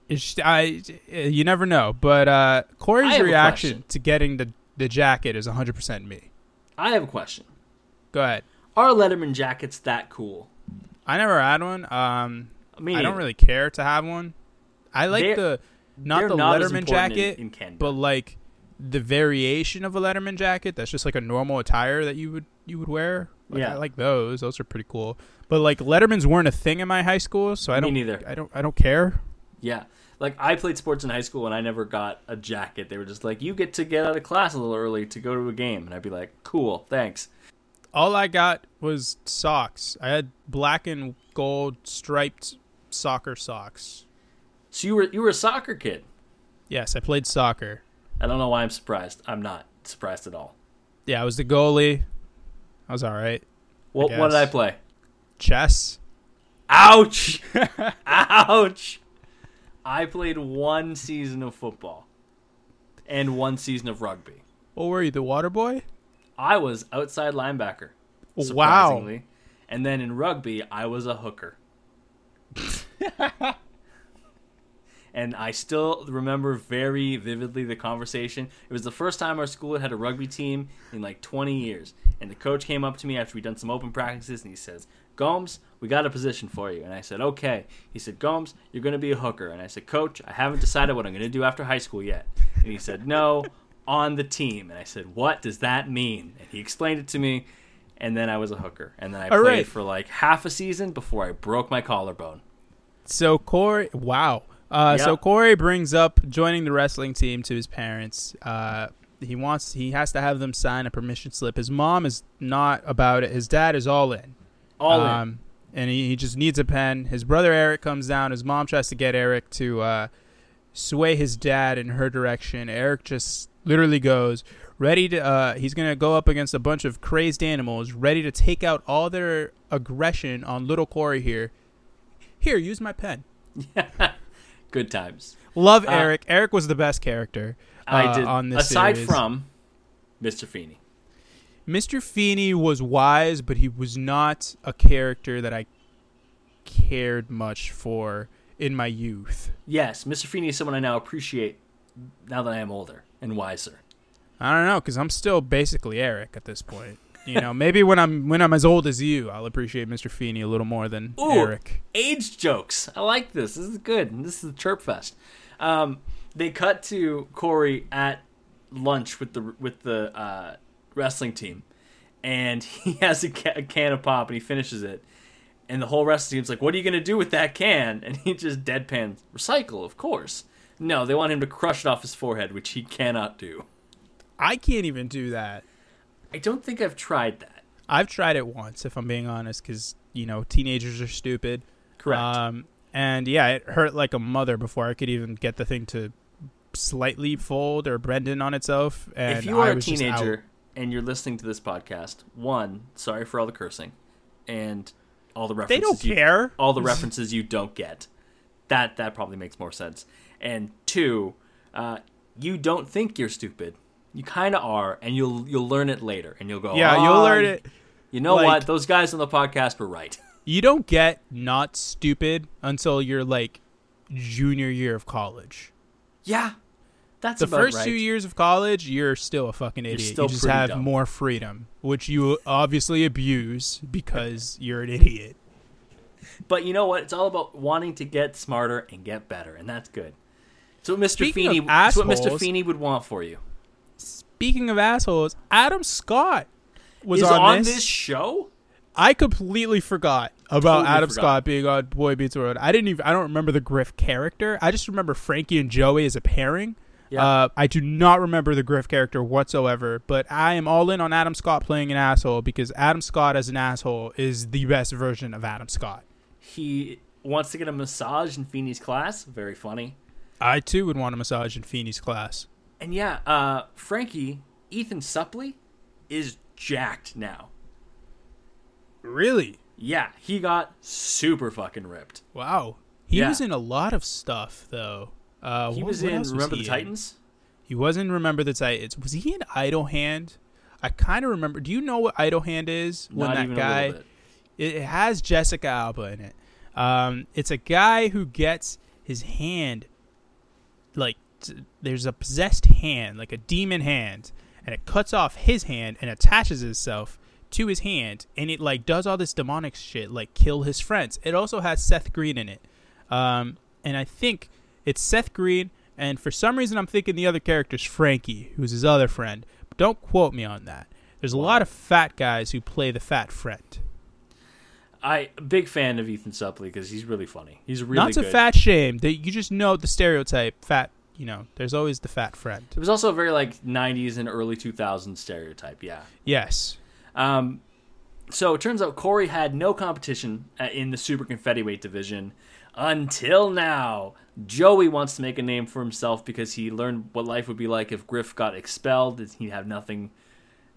You never know. But Corey's reaction to getting the jacket is 100% me. I have a question. Go ahead. Are Letterman jackets that cool? I never had one. I don't really care to have one. I like not the Letterman jacket, in Canada, but like the variation of a Letterman jacket that's just like a normal attire that you would wear. Like, yeah, I like those. Those are pretty cool. But like Lettermans weren't a thing in my high school, so I don't. Me neither. I don't care. Yeah, like I played sports in high school and I never got a jacket. They were just like, you get to get out of class a little early to go to a game, and I'd be like, cool, thanks. All I got was socks. I had black and gold striped soccer socks. So you were a soccer kid? Yes, I played soccer. I don't know why I'm surprised. I'm not surprised at all. Yeah, I was the goalie. I was all right. What did I play? Chess. Ouch! Ouch! I played 1 season of football and 1 season of rugby. What were you, the water boy? I was outside linebacker, surprisingly. Wow. And then in rugby, I was a hooker. And I still remember very vividly the conversation. It was the first time our school had a rugby team in like 20 years. And the coach came up to me after we'd done some open practices, and he says, Gomes, we got a position for you. And I said, okay. He said, Gomes, you're going to be a hooker. And I said, Coach, I haven't decided what I'm going to do after high school yet. And he said, no, on the team. And I said, what does that mean? And he explained it to me, and then I was a hooker. And then I played for like half a season before I broke my collarbone. So Corey, wow. So Corey brings up joining the wrestling team to his parents. He has to have them sign a permission slip. His mom is not about it. His dad is all in. All in. And he just needs a pen. His brother Eric comes down. His mom tries to get Eric to sway his dad in her direction. Eric just literally goes ready to. He's gonna go up against a bunch of crazed animals, ready to take out all their aggression on little Corey here. Here, use my pen. Good times. Love Eric. Eric was the best character I did, on this aside series. from Mr. Feeney. Mr. Feeney was wise, but he was not a character that I cared much for in my youth. Yes, Mr. Feeney is someone I now appreciate now that I am older and wiser. I don't know, because I'm still basically Eric at this point. You know, maybe when I'm as old as you, I'll appreciate Mr. Feeney a little more than Eric. Age jokes. I like this. This is good. This is the Chirp Fest. They cut to Corey at lunch with the wrestling team, and he has a can of pop, and he finishes it. And the whole wrestling team's like, "What are you going to do with that can?" And he just deadpans, "Recycle, of course." No, they want him to crush it off his forehead, which he cannot do. I can't even do that. I don't think I've tried that. I've tried it once, if I'm being honest, because, you know, teenagers are stupid. Correct. And, yeah, it hurt like a mother before I could even get the thing to slightly fold or bend in on itself. And if you are a teenager and you're listening to this podcast, one, sorry for all the cursing and all the references. They don't care. All the references you don't get. That probably makes more sense. And two, you don't think you're stupid. You kind of are, and you'll learn it later, and you'll go, yeah, you'll learn it. You know what? Those guys on the podcast were right. You don't get not stupid until you're like junior year of college. Yeah, that's the about first right. 2 years of college. You're still a fucking idiot. You just have dumb. More freedom, which you obviously abuse because you're an idiot. But you know what? It's all about wanting to get smarter and get better, and that's good. So Mr. Feeney, that's what Mr. Feeney would want for you. Speaking of assholes, Adam Scott was on this show. I completely forgot about Adam Scott being on Boy Meets World. I don't remember the Griff character. I just remember Frankie and Joey as a pairing. Yeah. I do not remember the Griff character whatsoever, but I am all in on Adam Scott playing an asshole because Adam Scott as an asshole is the best version of Adam Scott. He wants to get a massage in Feeney's class. Very funny. I, too, would want a massage in Feeney's class. And yeah, Frankie, Ethan Suplee, is jacked now. Really? Yeah, he got super fucking ripped. Wow. He was in a lot of stuff, though. He was in Remember the Titans? He was in Remember the Titans. Was he in Idle Hand? I kind of remember. Do you know what Idle Hand is? Not even a little bit. It has Jessica Alba in it. It's a guy who gets his hand, like, there's a possessed hand, like a demon hand, and it cuts off his hand and attaches itself to his hand, and it like does all this demonic shit, like kill his friends. It also has Seth Green in it, and I think it's Seth Green, and for some reason I'm thinking the other character's Frankie, who's his other friend. But don't quote me on that. There's a lot of fat guys who play the fat friend. I'm a big fan of Ethan Suplee because he's really funny. He's really not to good. fat shame. You just know the stereotype fat. You know, there's always the fat friend. It was also a very like 90s and early 2000s stereotype. Yeah. Yes. So it turns out Corey had no competition in the super confetti weight division until now. Joey wants to make a name for himself because he learned what life would be like if Griff got expelled. He'd have nothing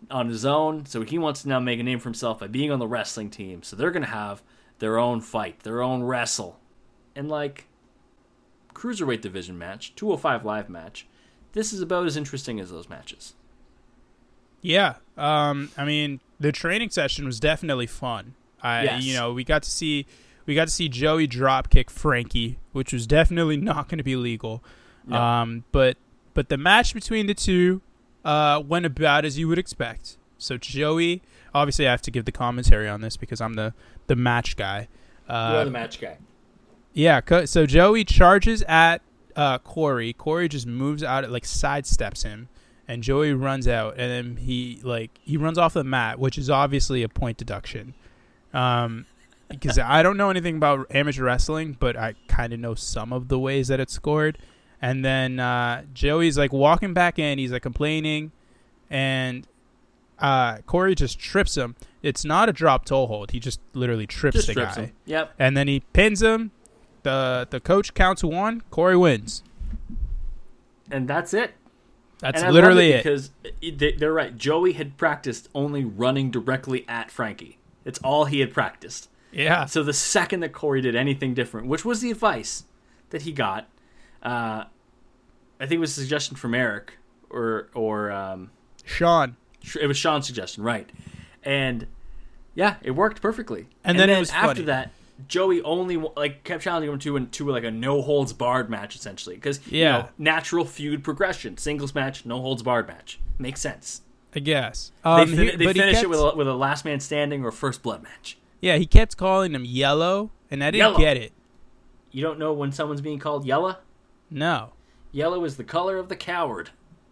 on his own, so he wants to now make a name for himself by being on the wrestling team. So they're going to have their own fight, their own wrestle. And like Cruiserweight division match, 205 Live match, this is about as interesting as those matches. Yeah. I mean, the training session was definitely fun. Yes. We got to see Joey dropkick Frankie, which was definitely not going to be legal. No. But the match between the two went about as you would expect. So Joey, obviously I have to give the commentary on this because I'm the match guy. You're the match guy. Yeah, so Joey charges at Corey. Corey just moves out, like sidesteps him, and Joey runs out, and then he runs off the mat, which is obviously a point deduction. Because I don't know anything about amateur wrestling, but I kind of know some of the ways that it's scored. And then Joey's like walking back in, he's like complaining, and Corey just trips him. It's not a drop toe hold. He just literally trips the guy. Him. Yep. And then he pins him. The coach counts 1. Corey wins. And that's it. That's literally it. Because they're right. Joey had practiced only running directly at Frankie. It's all he had practiced. Yeah. So the second that Corey did anything different, which was the advice that he got, I think it was a suggestion from Eric or Sean. It was Sean's suggestion, right? And yeah, it worked perfectly. And then it was after funny. that, Joey only kept challenging him to like a no holds barred match essentially because natural feud progression, singles match, no holds barred match makes sense. I guess They finish it with a last man standing or first blood match. Yeah, he kept calling him yellow, and I didn't get it. You don't know when someone's being called yellow? No. Yellow is the color of the coward.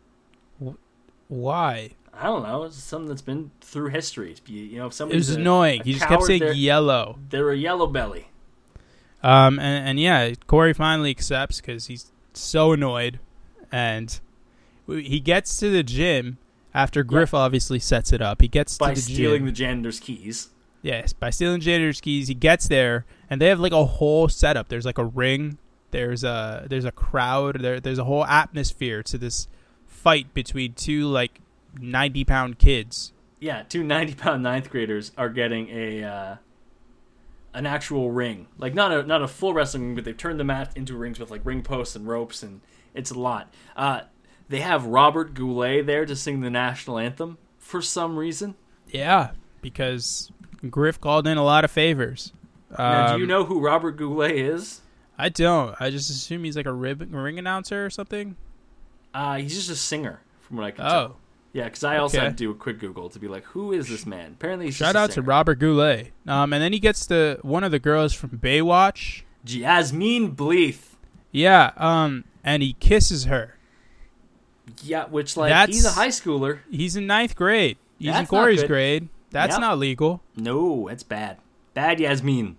Why? I don't know. It's something that's been through history. If somebody it was annoying. He just kept saying yellow. They're a yellow belly. And yeah, Corey finally accepts because he's so annoyed, and he gets to the gym after Griff obviously sets it up. He gets to the gym. By stealing the janitor's keys. Yes, by stealing janitor's keys. He gets there, and they have like a whole setup. There's like a ring. There's a crowd. There's a whole atmosphere to this fight between two like 90-pound kids. Yeah, two 90-pound ninth graders are getting an actual ring, like not a full wrestling ring, but they've turned the mat into rings with like ring posts and ropes, and it's a lot. They have Robert Goulet there to sing the national anthem for some reason. Yeah, because Griff called in a lot of favors. Now, do you know who Robert Goulet is? I don't. I just assume he's like a ring announcer or something. He's just a singer, from what I can tell. Yeah, because I also had to do a quick Google to be like, who is this man? Apparently he's Shout out to Robert Goulet. And then he gets to one of the girls from Baywatch. Jasmine Bleeth. Yeah, and he kisses her. Yeah, which, like, he's a high schooler. He's in 9th grade. He's in Corey's grade. That's not legal. No, it's bad. Bad Yasmin.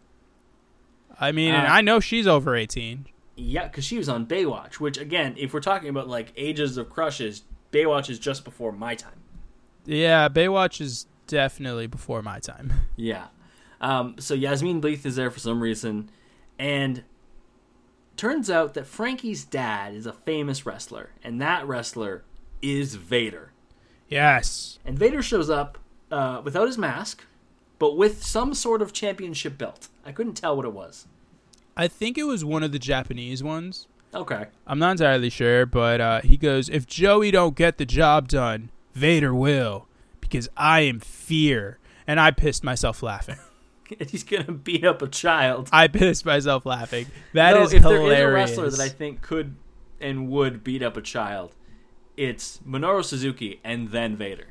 I mean, and I know she's over 18. Yeah, because she was on Baywatch, which, again, if we're talking about, like, ages of crushes, Baywatch is just before my time. Yeah, Baywatch is definitely before my time. Yeah. So Yasmin Bleeth is there for some reason, and turns out that Frankie's dad is a famous wrestler, and that wrestler is Vader. Yes. And Vader shows up without his mask, but with some sort of championship belt. I couldn't tell what it was. I think it was one of the Japanese ones. Okay. I'm not entirely sure, but he goes, if Joey don't get the job done, Vader will, because I am fear. And I pissed myself laughing. He's going to beat up a child. I pissed myself laughing. That is hilarious. If there is a wrestler that I think could and would beat up a child, it's Minoru Suzuki and then Vader.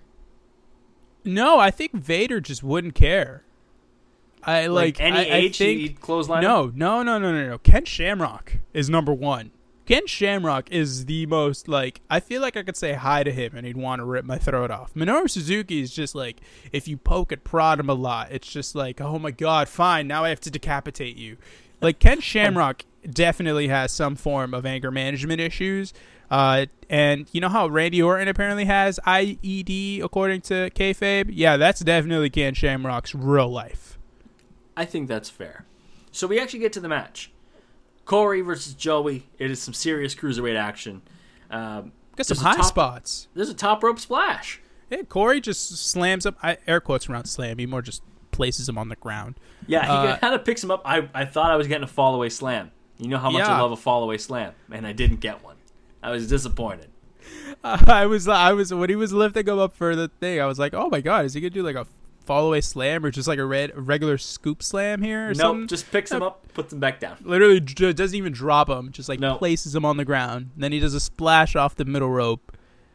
No, I think Vader just wouldn't care. Any age he'd clothesline him? No. Ken Shamrock is number one. Ken Shamrock is the most, like, I feel like I could say hi to him and he'd want to rip my throat off. Minoru Suzuki is just like, if you poke and prod him a lot, it's just like, oh my god, fine, now I have to decapitate you. Like, Ken Shamrock definitely has some form of anger management issues. And you know how Randy Orton apparently has IED according to kayfabe? Yeah, that's definitely Ken Shamrock's real life. I think that's fair. So we actually get to the match. Corey versus Joey. It is some serious cruiserweight action. Got some high spots. There's a top rope splash. Hey, Corey just slams him. Air quotes around slam. He more just places him on the ground. Yeah, he kind of picks him up. I thought I was getting a fall away slam. You know how much I love a fall away slam, and I didn't get one. I was disappointed. I was when he was lifting him up for the thing. I was like, oh my god, is he gonna do like a fall away slam or just like a regular scoop slam here? Or something? Just picks him up, puts him back down. Literally doesn't even drop him. Just like places him on the ground. Then he does a splash off the middle rope.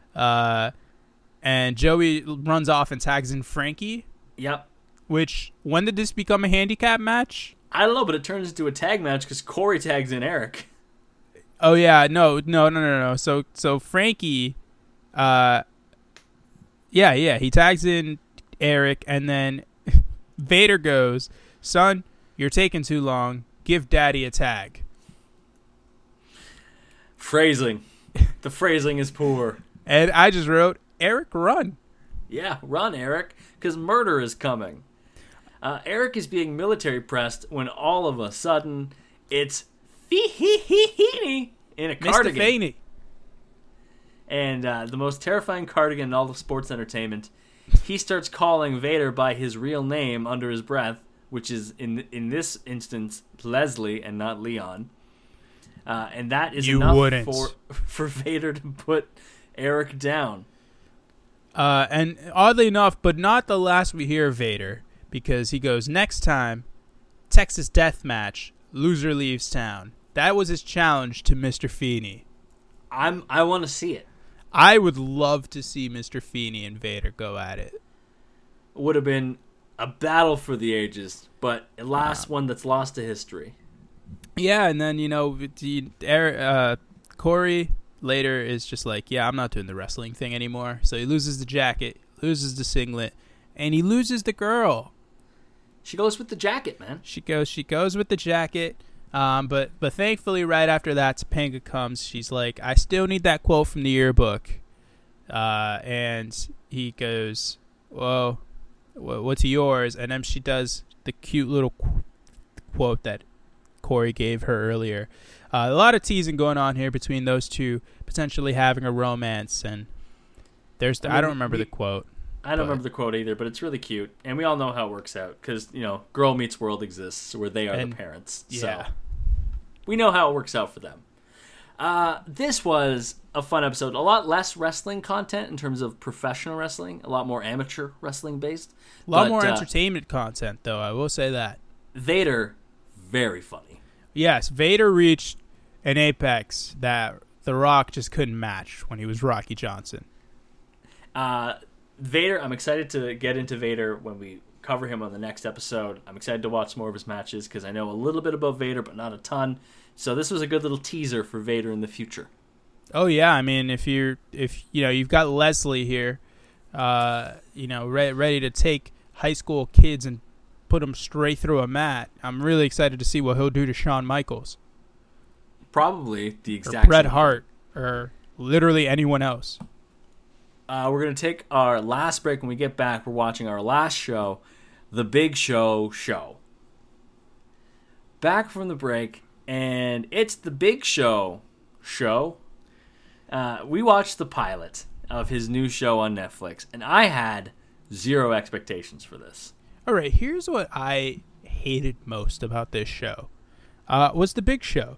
And Joey runs off and tags in Frankie. Yep. Which, when did this become a handicap match? I don't know, but it turns into a tag match because Corey tags in Eric. Oh yeah, no. So Frankie, he tags in Eric, and then Vader goes, "Son, you're taking too long. Give Daddy a tag." Phrasing. The phrasing is poor. And I just wrote, Eric, run. Yeah, run, Eric, because murder is coming. Eric is being military pressed when all of a sudden it's Feeney in a cardigan. Mr. Feeney. And the most terrifying cardigan in all of sports entertainment. He starts calling Vader by his real name under his breath, which is, in this instance, Leslie and not Leon. And that is enough for Vader to put Eric down. And oddly enough, but not the last we hear of Vader, because he goes, next time, Texas Death Match, loser leaves town. That was his challenge to Mr. Feeney. I want to see it. I would love to see Mr. Feeney and Vader go at it. Would have been a battle for the ages, but a last one that's lost to history. Yeah, and then, Corey later is just like, yeah, I'm not doing the wrestling thing anymore. So he loses the jacket, loses the singlet, and he loses the girl. She goes with the jacket, man. She goes with the jacket. But thankfully, right after that, Topanga comes. She's like, I still need that quote from the yearbook. And he goes, whoa, what's yours? And then she does the cute little quote that Corey gave her earlier. A lot of teasing going on here between those two, potentially having a romance. And I don't remember the quote. I don't remember the quote either, but it's really cute. And we all know how it works out because, Girl Meets World exists where they are the parents. Yeah. So we know how it works out for them. This was a fun episode. A lot less wrestling content in terms of professional wrestling. A lot more amateur wrestling based. A lot more entertainment content, though. I will say that. Vader, very funny. Yes, Vader reached an apex that The Rock just couldn't match when he was Rocky Johnson. Vader, I'm excited to get into Vader when we cover him on the next episode. I'm excited to watch more of his matches because I know a little bit about Vader, but not a ton. So this was a good little teaser for Vader in the future. Oh yeah, I mean, if you've got Leslie here, ready to take high school kids and put them straight through a mat, I'm really excited to see what he'll do to Shawn Michaels. Probably the exact or Bret Hart or literally anyone else. We're going to take our last break. When we get back, we're watching our last show, The Big Show Show. Back from the break, and it's The Big Show Show. We watched the pilot of his new show on Netflix, and I had zero expectations for this. All right, here's what I hated most about this show. Was The Big Show.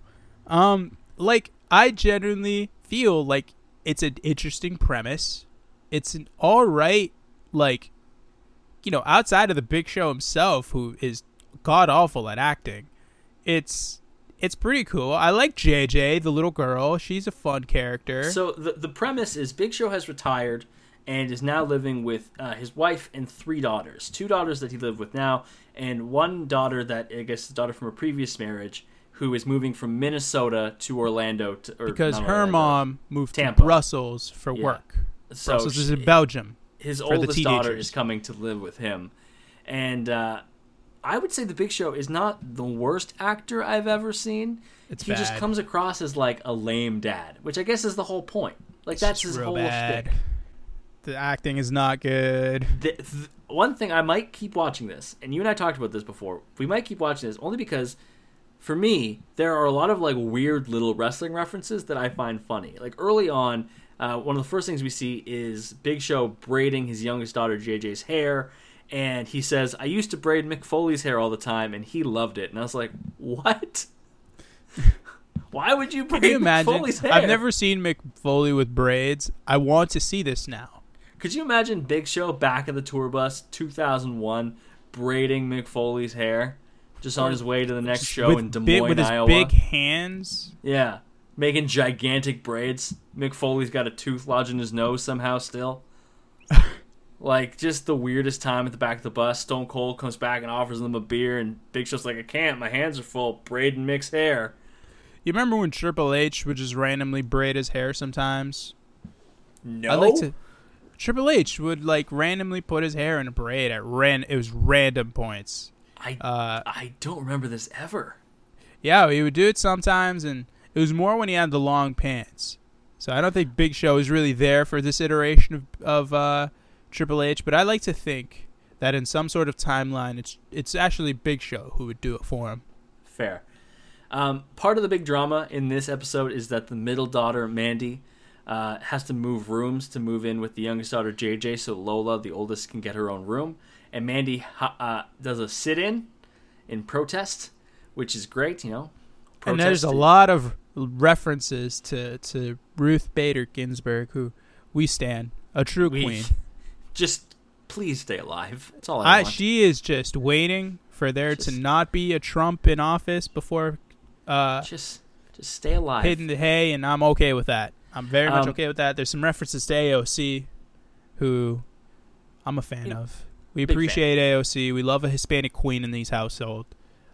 I genuinely feel like it's an interesting premise. It's an all-right, outside of the Big Show himself, who is god-awful at acting, it's pretty cool. I like JJ, the little girl. She's a fun character. So the premise is Big Show has retired and is now living with his wife and 3 daughters. 2 daughters that he lived with now, and 1 daughter that, I guess, is a daughter from a previous marriage, who is moving from Minnesota to Orlando. Because her mom moved Tampa. To Brussels for work. So Brussels is in Belgium. His oldest daughter is coming to live with him. And I would say the Big Show is not the worst actor I've ever seen. He just comes across as like a lame dad, which I guess is the whole point. That's his whole shtick. The acting is not good. One thing, I might keep watching this, and you and I talked about this before. We might keep watching this only because, for me, there are a lot of weird little wrestling references that I find funny. Early on, one of the first things we see is Big Show braiding his youngest daughter JJ's hair, and he says, "I used to braid Mick Foley's hair all the time, and he loved it." And I was like, "What? Why would you braid Mick Foley's hair?" I've never seen Mick Foley with braids. I want to see this now. Could you imagine Big Show back of the tour bus, 2001, braiding Mick Foley's hair, just on his way to the next show in Des Moines, with Iowa? With his big hands. Yeah, making gigantic braids. Mick Foley's got a tooth lodged in his nose somehow still. Like, just the weirdest time at the back of the bus. Stone Cold comes back and offers them a beer, and Big Show's like, "I can't, my hands are full, braiding Mick's hair." You remember when Triple H would just randomly braid his hair sometimes? No. Triple H would like randomly put his hair in a braid at it was random points. I don't remember this ever. Yeah, he would do it sometimes, and it was more when he had the long pants. So I don't think Big Show is really there for this iteration of Triple H, but I like to think that in some sort of timeline, it's actually Big Show who would do it for him. Fair. Part of the big drama in this episode is that the middle daughter, Mandy, has to move rooms to move in with the youngest daughter, JJ, so Lola, the oldest, can get her own room. And Mandy does a sit-in in protest, which is great, you know. And there's a lot of references to Ruth Bader Ginsburg, who we stan, a true queen. Just please stay alive. That's all I want. She is just waiting for there to not be a Trump in office before just stay alive. Hitting the hay, and I'm okay with that. I'm very much okay with that. There's some references to AOC, who I'm a fan of. We appreciate AOC. We love a Hispanic queen in these households.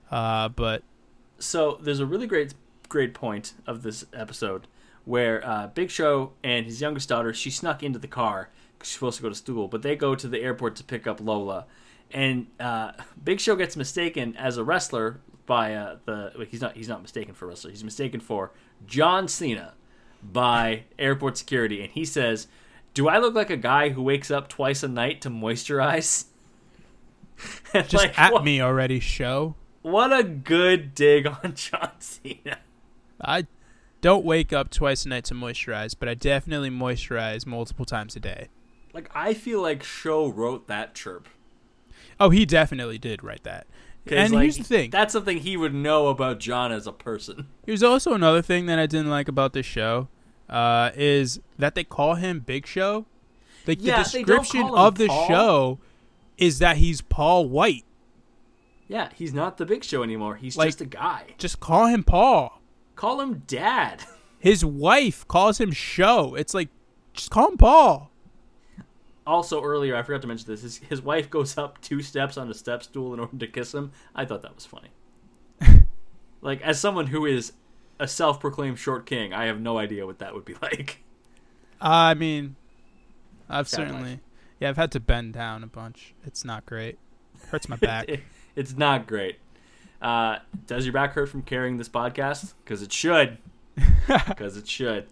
But so there's a really great point of this episode where Big Show and his youngest daughter, she snuck into the car because she's supposed to go to school, but they go to the airport to pick up Lola. And Big Show gets mistaken as a wrestler by he's not mistaken for a wrestler. He's mistaken for John Cena by airport security, and he says, "Do I look like a guy who wakes up twice a night to moisturize?" Just me already, Show. What a good dig on John Cena. I don't wake up twice a night to moisturize, but I definitely moisturize multiple times a day. Like, I feel like Show wrote that chirp. Oh, he definitely did write that. And here's the thing. That's something he would know about John as a person. Here's also another thing that I didn't like about this show, is that they call him Big Show. The description of the show is that he's Paul White. Yeah, he's not the Big Show anymore. He's just a guy. Just call him Paul. Call him Dad. His wife calls him Show. It's like, just call him Paul. Also, earlier, I forgot to mention this, his wife goes up 2 steps on a step stool in order to kiss him. I thought that was funny. Like, as someone who is a self-proclaimed short king, I have no idea what that would be like. I mean, I've had to bend down a bunch. It's not great. Hurts my back. It's not great. Does your back hurt from carrying this podcast? Because it should. Because it should.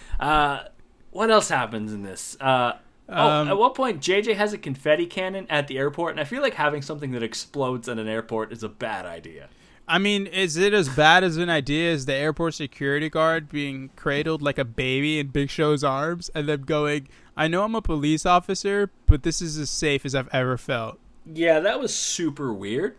What else happens in this? At one point, JJ has a confetti cannon at the airport, and I feel like having something that explodes at an airport is a bad idea. I mean, is it as bad as an idea as the airport security guard being cradled like a baby in Big Show's arms and then going, "I know I'm a police officer, but this is as safe as I've ever felt"? Yeah, that was super weird.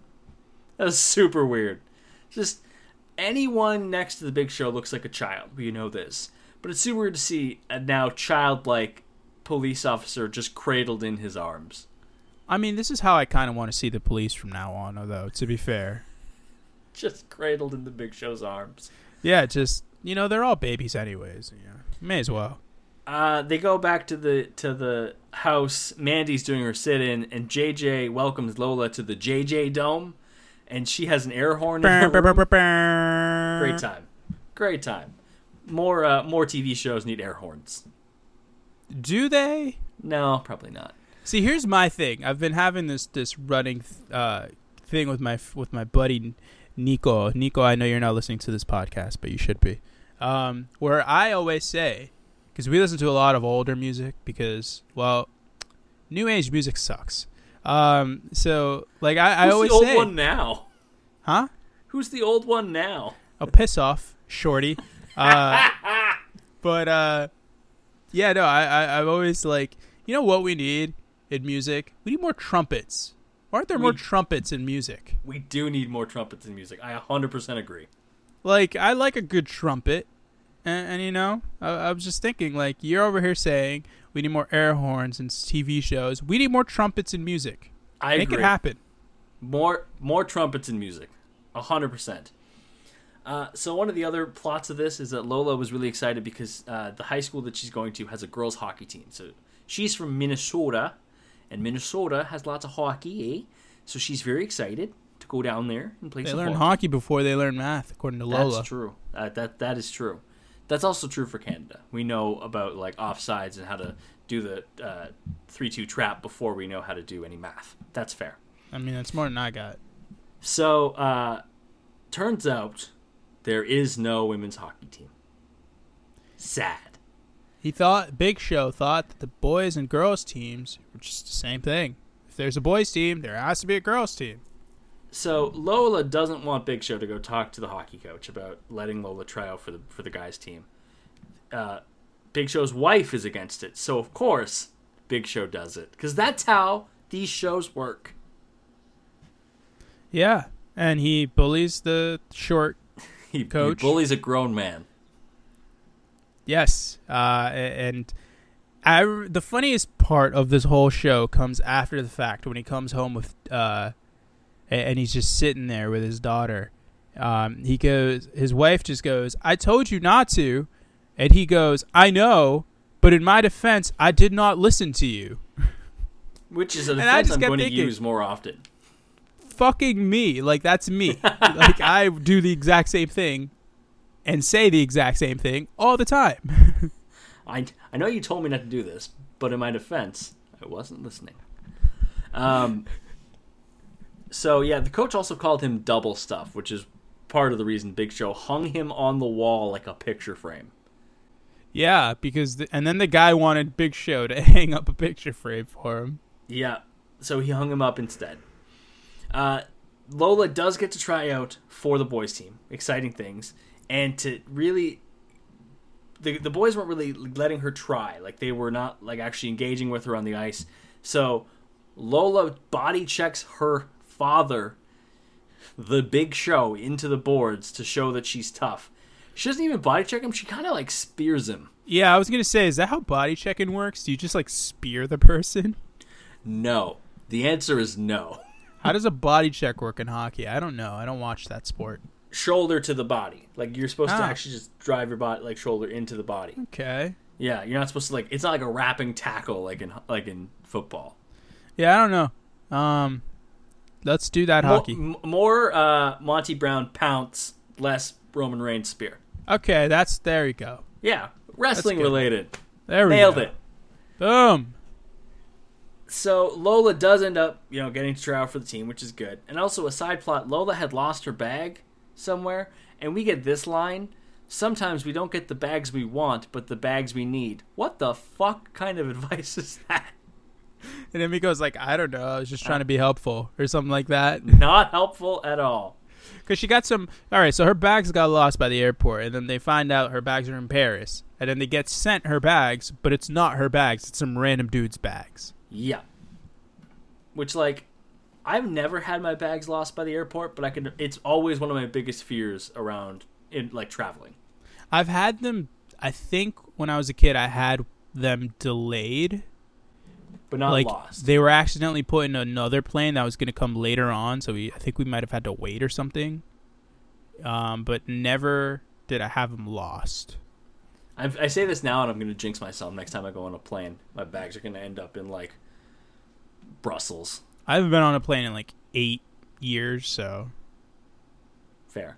Just anyone next to the Big Show looks like a child. We know this. But it's super weird to see a now childlike police officer just cradled in his arms. I mean, this is how I kind of want to see the police from now on, although, to be fair. Just cradled in the Big Show's arms. Yeah, just, they're all babies anyways. May as well. They go back to the house. Mandy's doing her sit-in, and JJ welcomes Lola to the JJ Dome, and she has an air horn in her room. Great time. More TV shows need air horns. Do they? No, probably not. See, here's my thing. I've been having this running thing with my buddy Nico. Nico, I know you're not listening to this podcast, but you should be. Where I always say, because we listen to a lot of older music, because, well, new age music sucks. So, like, I always say... Who's the old one now? Huh? Who's the old one now? Oh, piss off, shorty. But Yeah, no, I've always like, you know what we need in music? We need more trumpets. Why aren't there more trumpets in music? We do need more trumpets in music. I 100% agree. Like, I like a good trumpet. And you know, I was just thinking, like, you're over here saying we need more air horns in TV shows. We need more trumpets in music. Make it happen. More trumpets in music. 100%. So one of the other plots of this is that Lola was really excited because the high school that she's going to has a girls' hockey team. So she's from Minnesota, and Minnesota has lots of hockey, eh? So she's very excited to go down there and play some hockey. They learn hockey before they learn math, according to Lola. That's true. That is true. That's also true for Canada. We know about like offsides and how to do the 3-2 trap before we know how to do any math. That's fair. I mean, that's more than I got. So, turns out there is no women's hockey team. Sad. Big Show thought that the boys and girls teams were just the same thing. If there's a boys team, there has to be a girls team. So Lola doesn't want Big Show to go talk to the hockey coach about letting Lola try out for the guys' team. Big Show's wife is against it, so of course Big Show does it because that's how these shows work. Yeah, and he bullies the short coach. He bullies a grown man. Yes, and the funniest part of this whole show comes after the fact when he comes home with. And he's just sitting there with his daughter. His wife just goes, "I told you not to." And he goes, "I know, but in my defense, I did not listen to you." Which is a defense I'm going to use more often. Fucking me. Like, that's me. Like, I do the exact same thing and say the exact same thing all the time. I know you told me not to do this, but in my defense, I wasn't listening. So, yeah, the coach also called him double stuff, which is part of the reason Big Show hung him on the wall like a picture frame. Yeah, because and then the guy wanted Big Show to hang up a picture frame for him. Yeah, so he hung him up instead. Lola does get to try out for the boys' team. Exciting things. And to really... The boys weren't really letting her try. Like, they were not like actually engaging with her on the ice. So, Lola body checks her father, the Big Show, into the boards to show that she's tough. She doesn't even body check him. She kind of like spears him. Yeah, I was going to say, is that how body checking works? Do you just like spear the person? No. The answer is no. How does a body check work in hockey? I don't know. I don't watch that sport. Shoulder to the body. Like, you're supposed to actually just drive your body, like, shoulder into the body. Okay. Yeah, you're not supposed to, like, it's not like a wrapping tackle like in football. Yeah, I don't know. Let's do that hockey. More Monty Brown pounce, less Roman Reigns spear. Okay, there you go. Yeah, wrestling related. There we Nailed go. it. Boom. So Lola does end up, getting to try out for the team, which is good. And also a side plot, Lola had lost her bag somewhere, and we get this line: sometimes we don't get the bags we want, but the bags we need. What the fuck kind of advice is that? And then he goes like, I don't know, I was just trying to be helpful or something like that. Not helpful at all. Because she got some... All right, so her bags got lost by the airport, and then they find out her bags are in Paris. And then they get sent her bags, but it's not her bags. It's some random dude's bags. Yeah. Which, like, I've never had my bags lost by the airport, but it's always one of my biggest fears around, traveling. I've had them... I think when I was a kid, I had them delayed. But not lost. They were accidentally put in another plane that was going to come later on, so I think we might have had to wait or something. But never did I have them lost. I say this now, and I'm going to jinx myself next time I go on a plane. My bags are going to end up in, Brussels. I haven't been on a plane in, 8 years, so... Fair.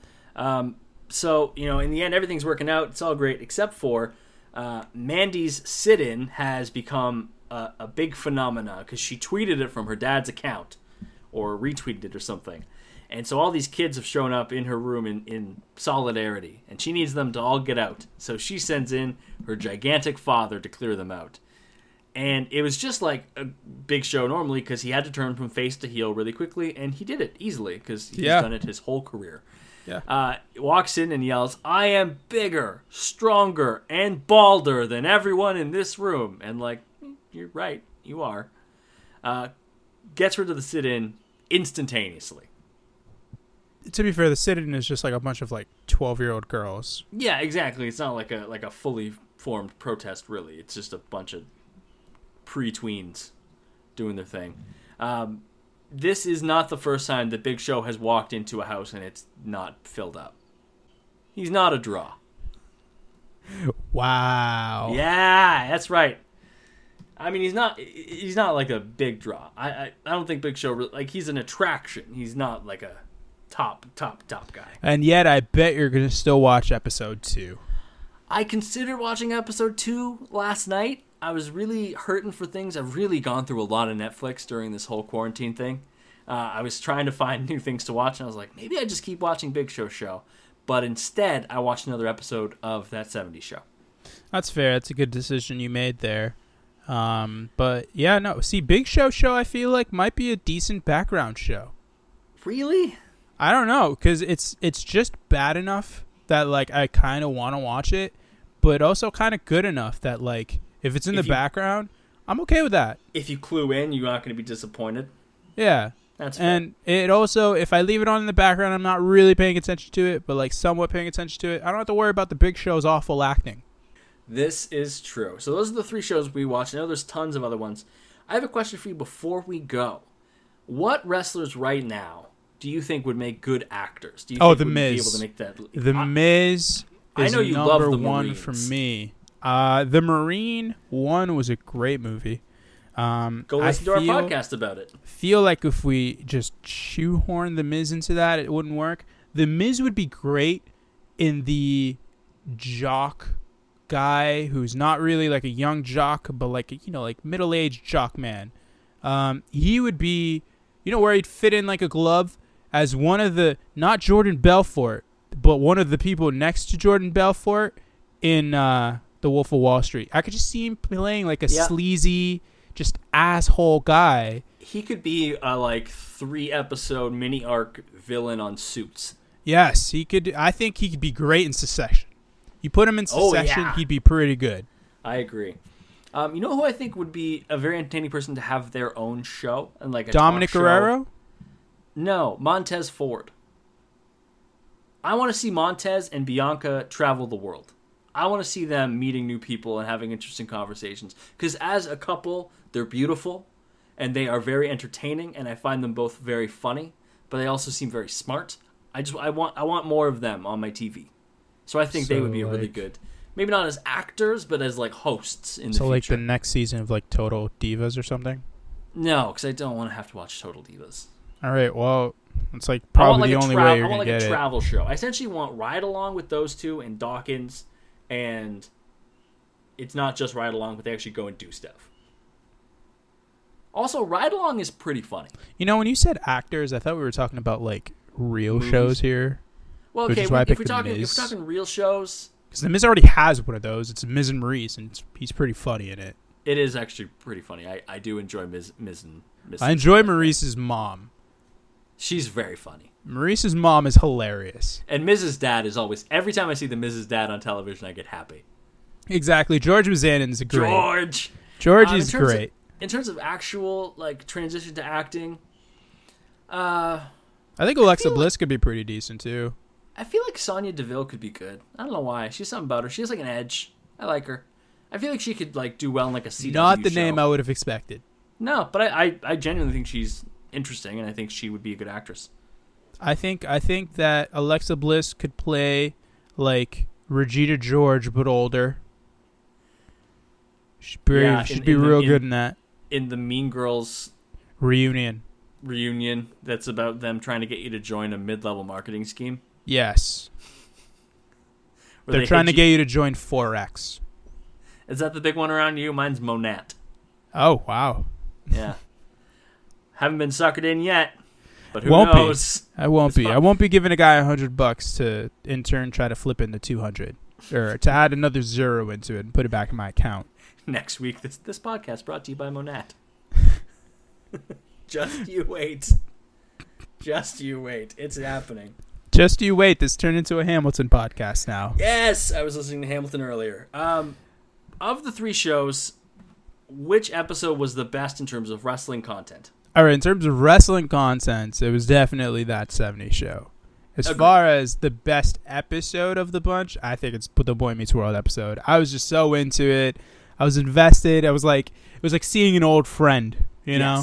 So, in the end, everything's working out. It's all great, except for Mandy's sit-in has become... a big phenomena because she tweeted it from her dad's account or retweeted it or something. And so all these kids have shown up in her room in solidarity, and she needs them to all get out. So she sends in her gigantic father to clear them out. And it was just like a Big Show normally because he had to turn from face to heel really quickly, and he did it easily because he's done it his whole career. walks in and yells, "I am bigger, stronger, and balder than everyone in this room." And like, you're right, you are. Gets rid of the sit-in instantaneously. To be fair, the sit-in is just like a bunch of like 12-year-old girls. Yeah, exactly. It's not like a fully formed protest, really. It's just a bunch of pre-tweens doing their thing. This is not the first time that Big Show has walked into a house and it's not filled up. He's not a draw. Wow. Yeah, that's right. I mean, he's not like a big draw. I don't think Big Show like he's an attraction. He's not like a top guy. And yet, I bet you're gonna still watch episode 2. I considered watching episode 2 last night. I was really hurting for things. I've really gone through a lot of Netflix during this whole quarantine thing. I was trying to find new things to watch, and I was like, maybe I just keep watching Big Show. But instead, I watched another episode of That 70s Show. That's fair. That's a good decision you made there. But yeah, no. See, Big Show I feel like might be a decent background show. Really? I don't know, because it's just bad enough that like I kind of want to watch it, but also kind of good enough that like if it's in the background, I'm okay with that. If you clue in, you're not going to be disappointed. Yeah. That's fair. And it also, if I leave it on in the background, I'm not really paying attention to it, but like somewhat paying attention to it, I don't have to worry about the Big Show's awful acting. This is true. So those are the 3 shows we watched. I know there's tons of other ones. I have a question for you before we go. What wrestlers right now do you think would make good actors? Do you think The would Miz. be able to make that? The Miz is I know you number love the 1 Marines. for me. The Marine 1 was a great movie. Go listen to our podcast about it. Feel like if we just shoehorn the Miz into that, it wouldn't work. The Miz would be great in the jock guy who's not really like a young jock, but like like middle-aged jock man. He would be, where he'd fit in like a glove as one of the, not Jordan Belfort, but one of the people next to Jordan Belfort in The Wolf of Wall Street. I could just see him playing like a sleazy, just asshole guy. He could be a like 3-episode mini arc villain on Suits. Yes, he could. I think he could be great in Succession. You put him in Succession, he'd be pretty good. I agree. You know who I think would be a very entertaining person to have their own show and like a Dominic talk show? Guerrero? No, Montez Ford. I want to see Montez and Bianca travel the world. I want to see them meeting new people and having interesting conversations. Because as a couple, they're beautiful and they are very entertaining, and I find them both very funny. But they also seem very smart. I want more of them on my TV. So I think they would be really good. Maybe not as actors, but as like hosts in the future. So like the next season of like Total Divas or something? No, because I don't want to have to watch Total Divas. All right, well, it's like probably the only way you're going to get it. I want like a travel show. I essentially want Ride Along with those two and Dawkins, and it's not just Ride Along, but they actually go and do stuff. Also, Ride Along is pretty funny. When you said actors, I thought we were talking about like real movies. Shows here. Well, okay, if we're talking real shows, because the Miz already has one of those. It's Miz and Maurice, and he's pretty funny in it. It is actually pretty funny. I do enjoy Miz and I enjoy Maurice's mom. She's very funny. Maurice's mom is hilarious. And Mrs. Dad is always... Every time I see the Mrs. Dad on television, I get happy. Exactly. George Mazanin's great. George is great. In terms of actual like transition to acting, I think Alexa Bliss could be pretty decent too. I feel like Sonya Deville could be good. I don't know why. She's something about her. She has like an edge. I like her. I feel like she could like do well in like a CW Not the show. name I would have expected. No, but I genuinely think she's interesting, and I think she would be a good actress. I think that Alexa Bliss could play like Regina George, but older. She'd be real good in that. In the Mean Girls reunion that's about them trying to get you to join a mid-level marketing scheme. Yes. They're trying to get you to join Forex. Is that the big one around you? Mine's Monat. Oh, wow. Yeah. Haven't been suckered in yet, but who knows? I won't be. I won't be giving a guy $100 to in turn try to flip into 200 or to add another zero into it and put it back in my account. Next week, this podcast brought to you by Monat. Just you wait. Just you wait. It's happening. Just you wait. This turned into a Hamilton podcast now. Yes, I was listening to Hamilton earlier. Of the 3 shows, which episode was the best in terms of wrestling content? All right, in terms of wrestling content, it was definitely that 70s show. As far as the best episode of the bunch, I think it's the Boy Meets World episode. I was just so into it. I was invested. It was like seeing an old friend, you know?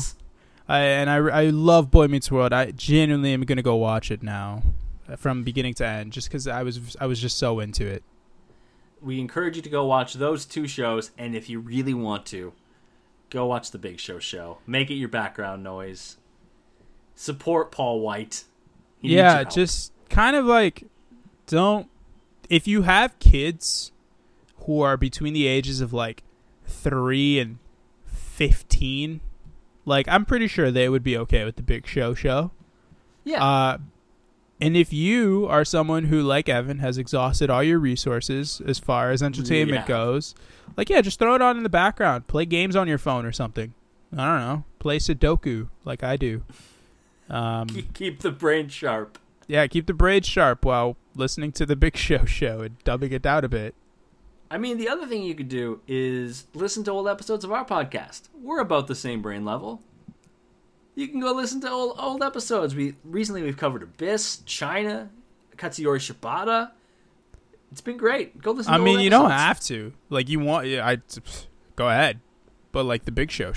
I love Boy Meets World. I genuinely am going to go watch it now from beginning to end just because I was just so into it. We encourage you to go watch those 2 shows, and if you really want to, go watch the Big Show. Make it your background noise. Support Paul White. Yeah, just kind of like if you have kids who are between the ages of like 3 and 15, like I'm pretty sure they would be okay with the Big Show. Yeah. And if you are someone who, like Evan, has exhausted all your resources as far as entertainment goes, just throw it on in the background. Play games on your phone or something. I don't know. Play Sudoku like I do. Keep the brain sharp. Yeah, keep the brain sharp while listening to the Big Show and dumbing it down a bit. I mean, the other thing you could do is listen to old episodes of our podcast. We're about the same brain level. You can go listen to old episodes. We've covered Abyss, China, Katsuyori Shibata. It's been great. Go listen to old episodes. You don't have to. Like, you want... go ahead. But, like, the Big Show.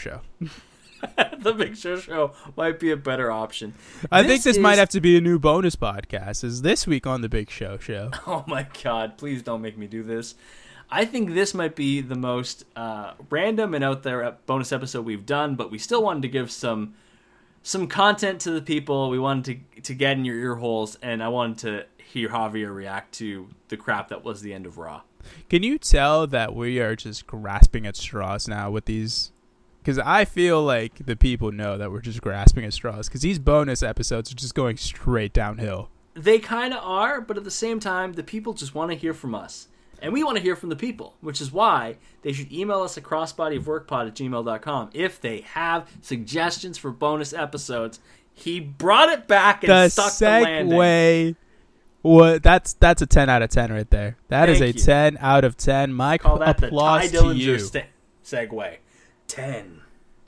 The Big Show might be a better option. I think this might have to be a new bonus podcast. Is this week on the Big Show? Oh, my God. Please don't make me do this. I think this might be the most random and out there bonus episode we've done, but we still wanted to give some content to the people. We wanted to get in your ear holes, and I wanted to hear Javier react to the crap that was the end of Raw. Can you tell that we are just grasping at straws now with these? Because I feel like the people know that we're just grasping at straws, because these bonus episodes are just going straight downhill. They kind of are, but at the same time, the people just want to hear from us. And we want to hear from the people, which is why they should email us at crossbodyofworkpod@gmail.com if they have suggestions for bonus episodes. He brought it back and stuck the landing. That's a 10 out of 10 right there. That is a 10 out of 10. My applause to you. Segue. 10.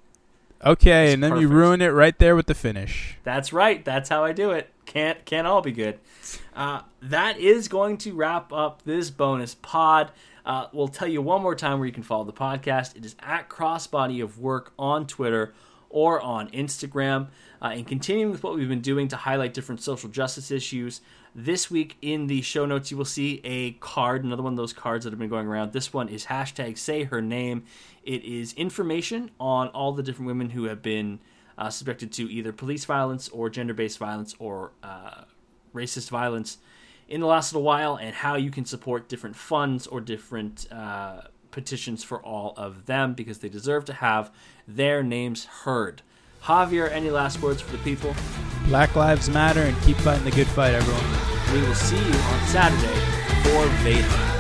Okay, it's and then perfect. You ruin it right there with the finish. That's right. That's how I do it. Can't all be good. That is going to wrap up this bonus pod. We'll tell you one more time where you can follow the podcast. It is at Crossbody of Work on Twitter or on Instagram. And continuing with what we've been doing to highlight different social justice issues, this week in the show notes you will see a card, another one of those cards that have been going around. This one is #SayHerName. It is information on all the different women who have been subjected to either police violence or gender-based violence or racist violence in the last little while, and how you can support different funds or different petitions for all of them, because they deserve to have their names heard. Javier, any last words for the people? Black Lives Matter, and keep fighting the good fight, everyone. We will see you on Saturday for Vader.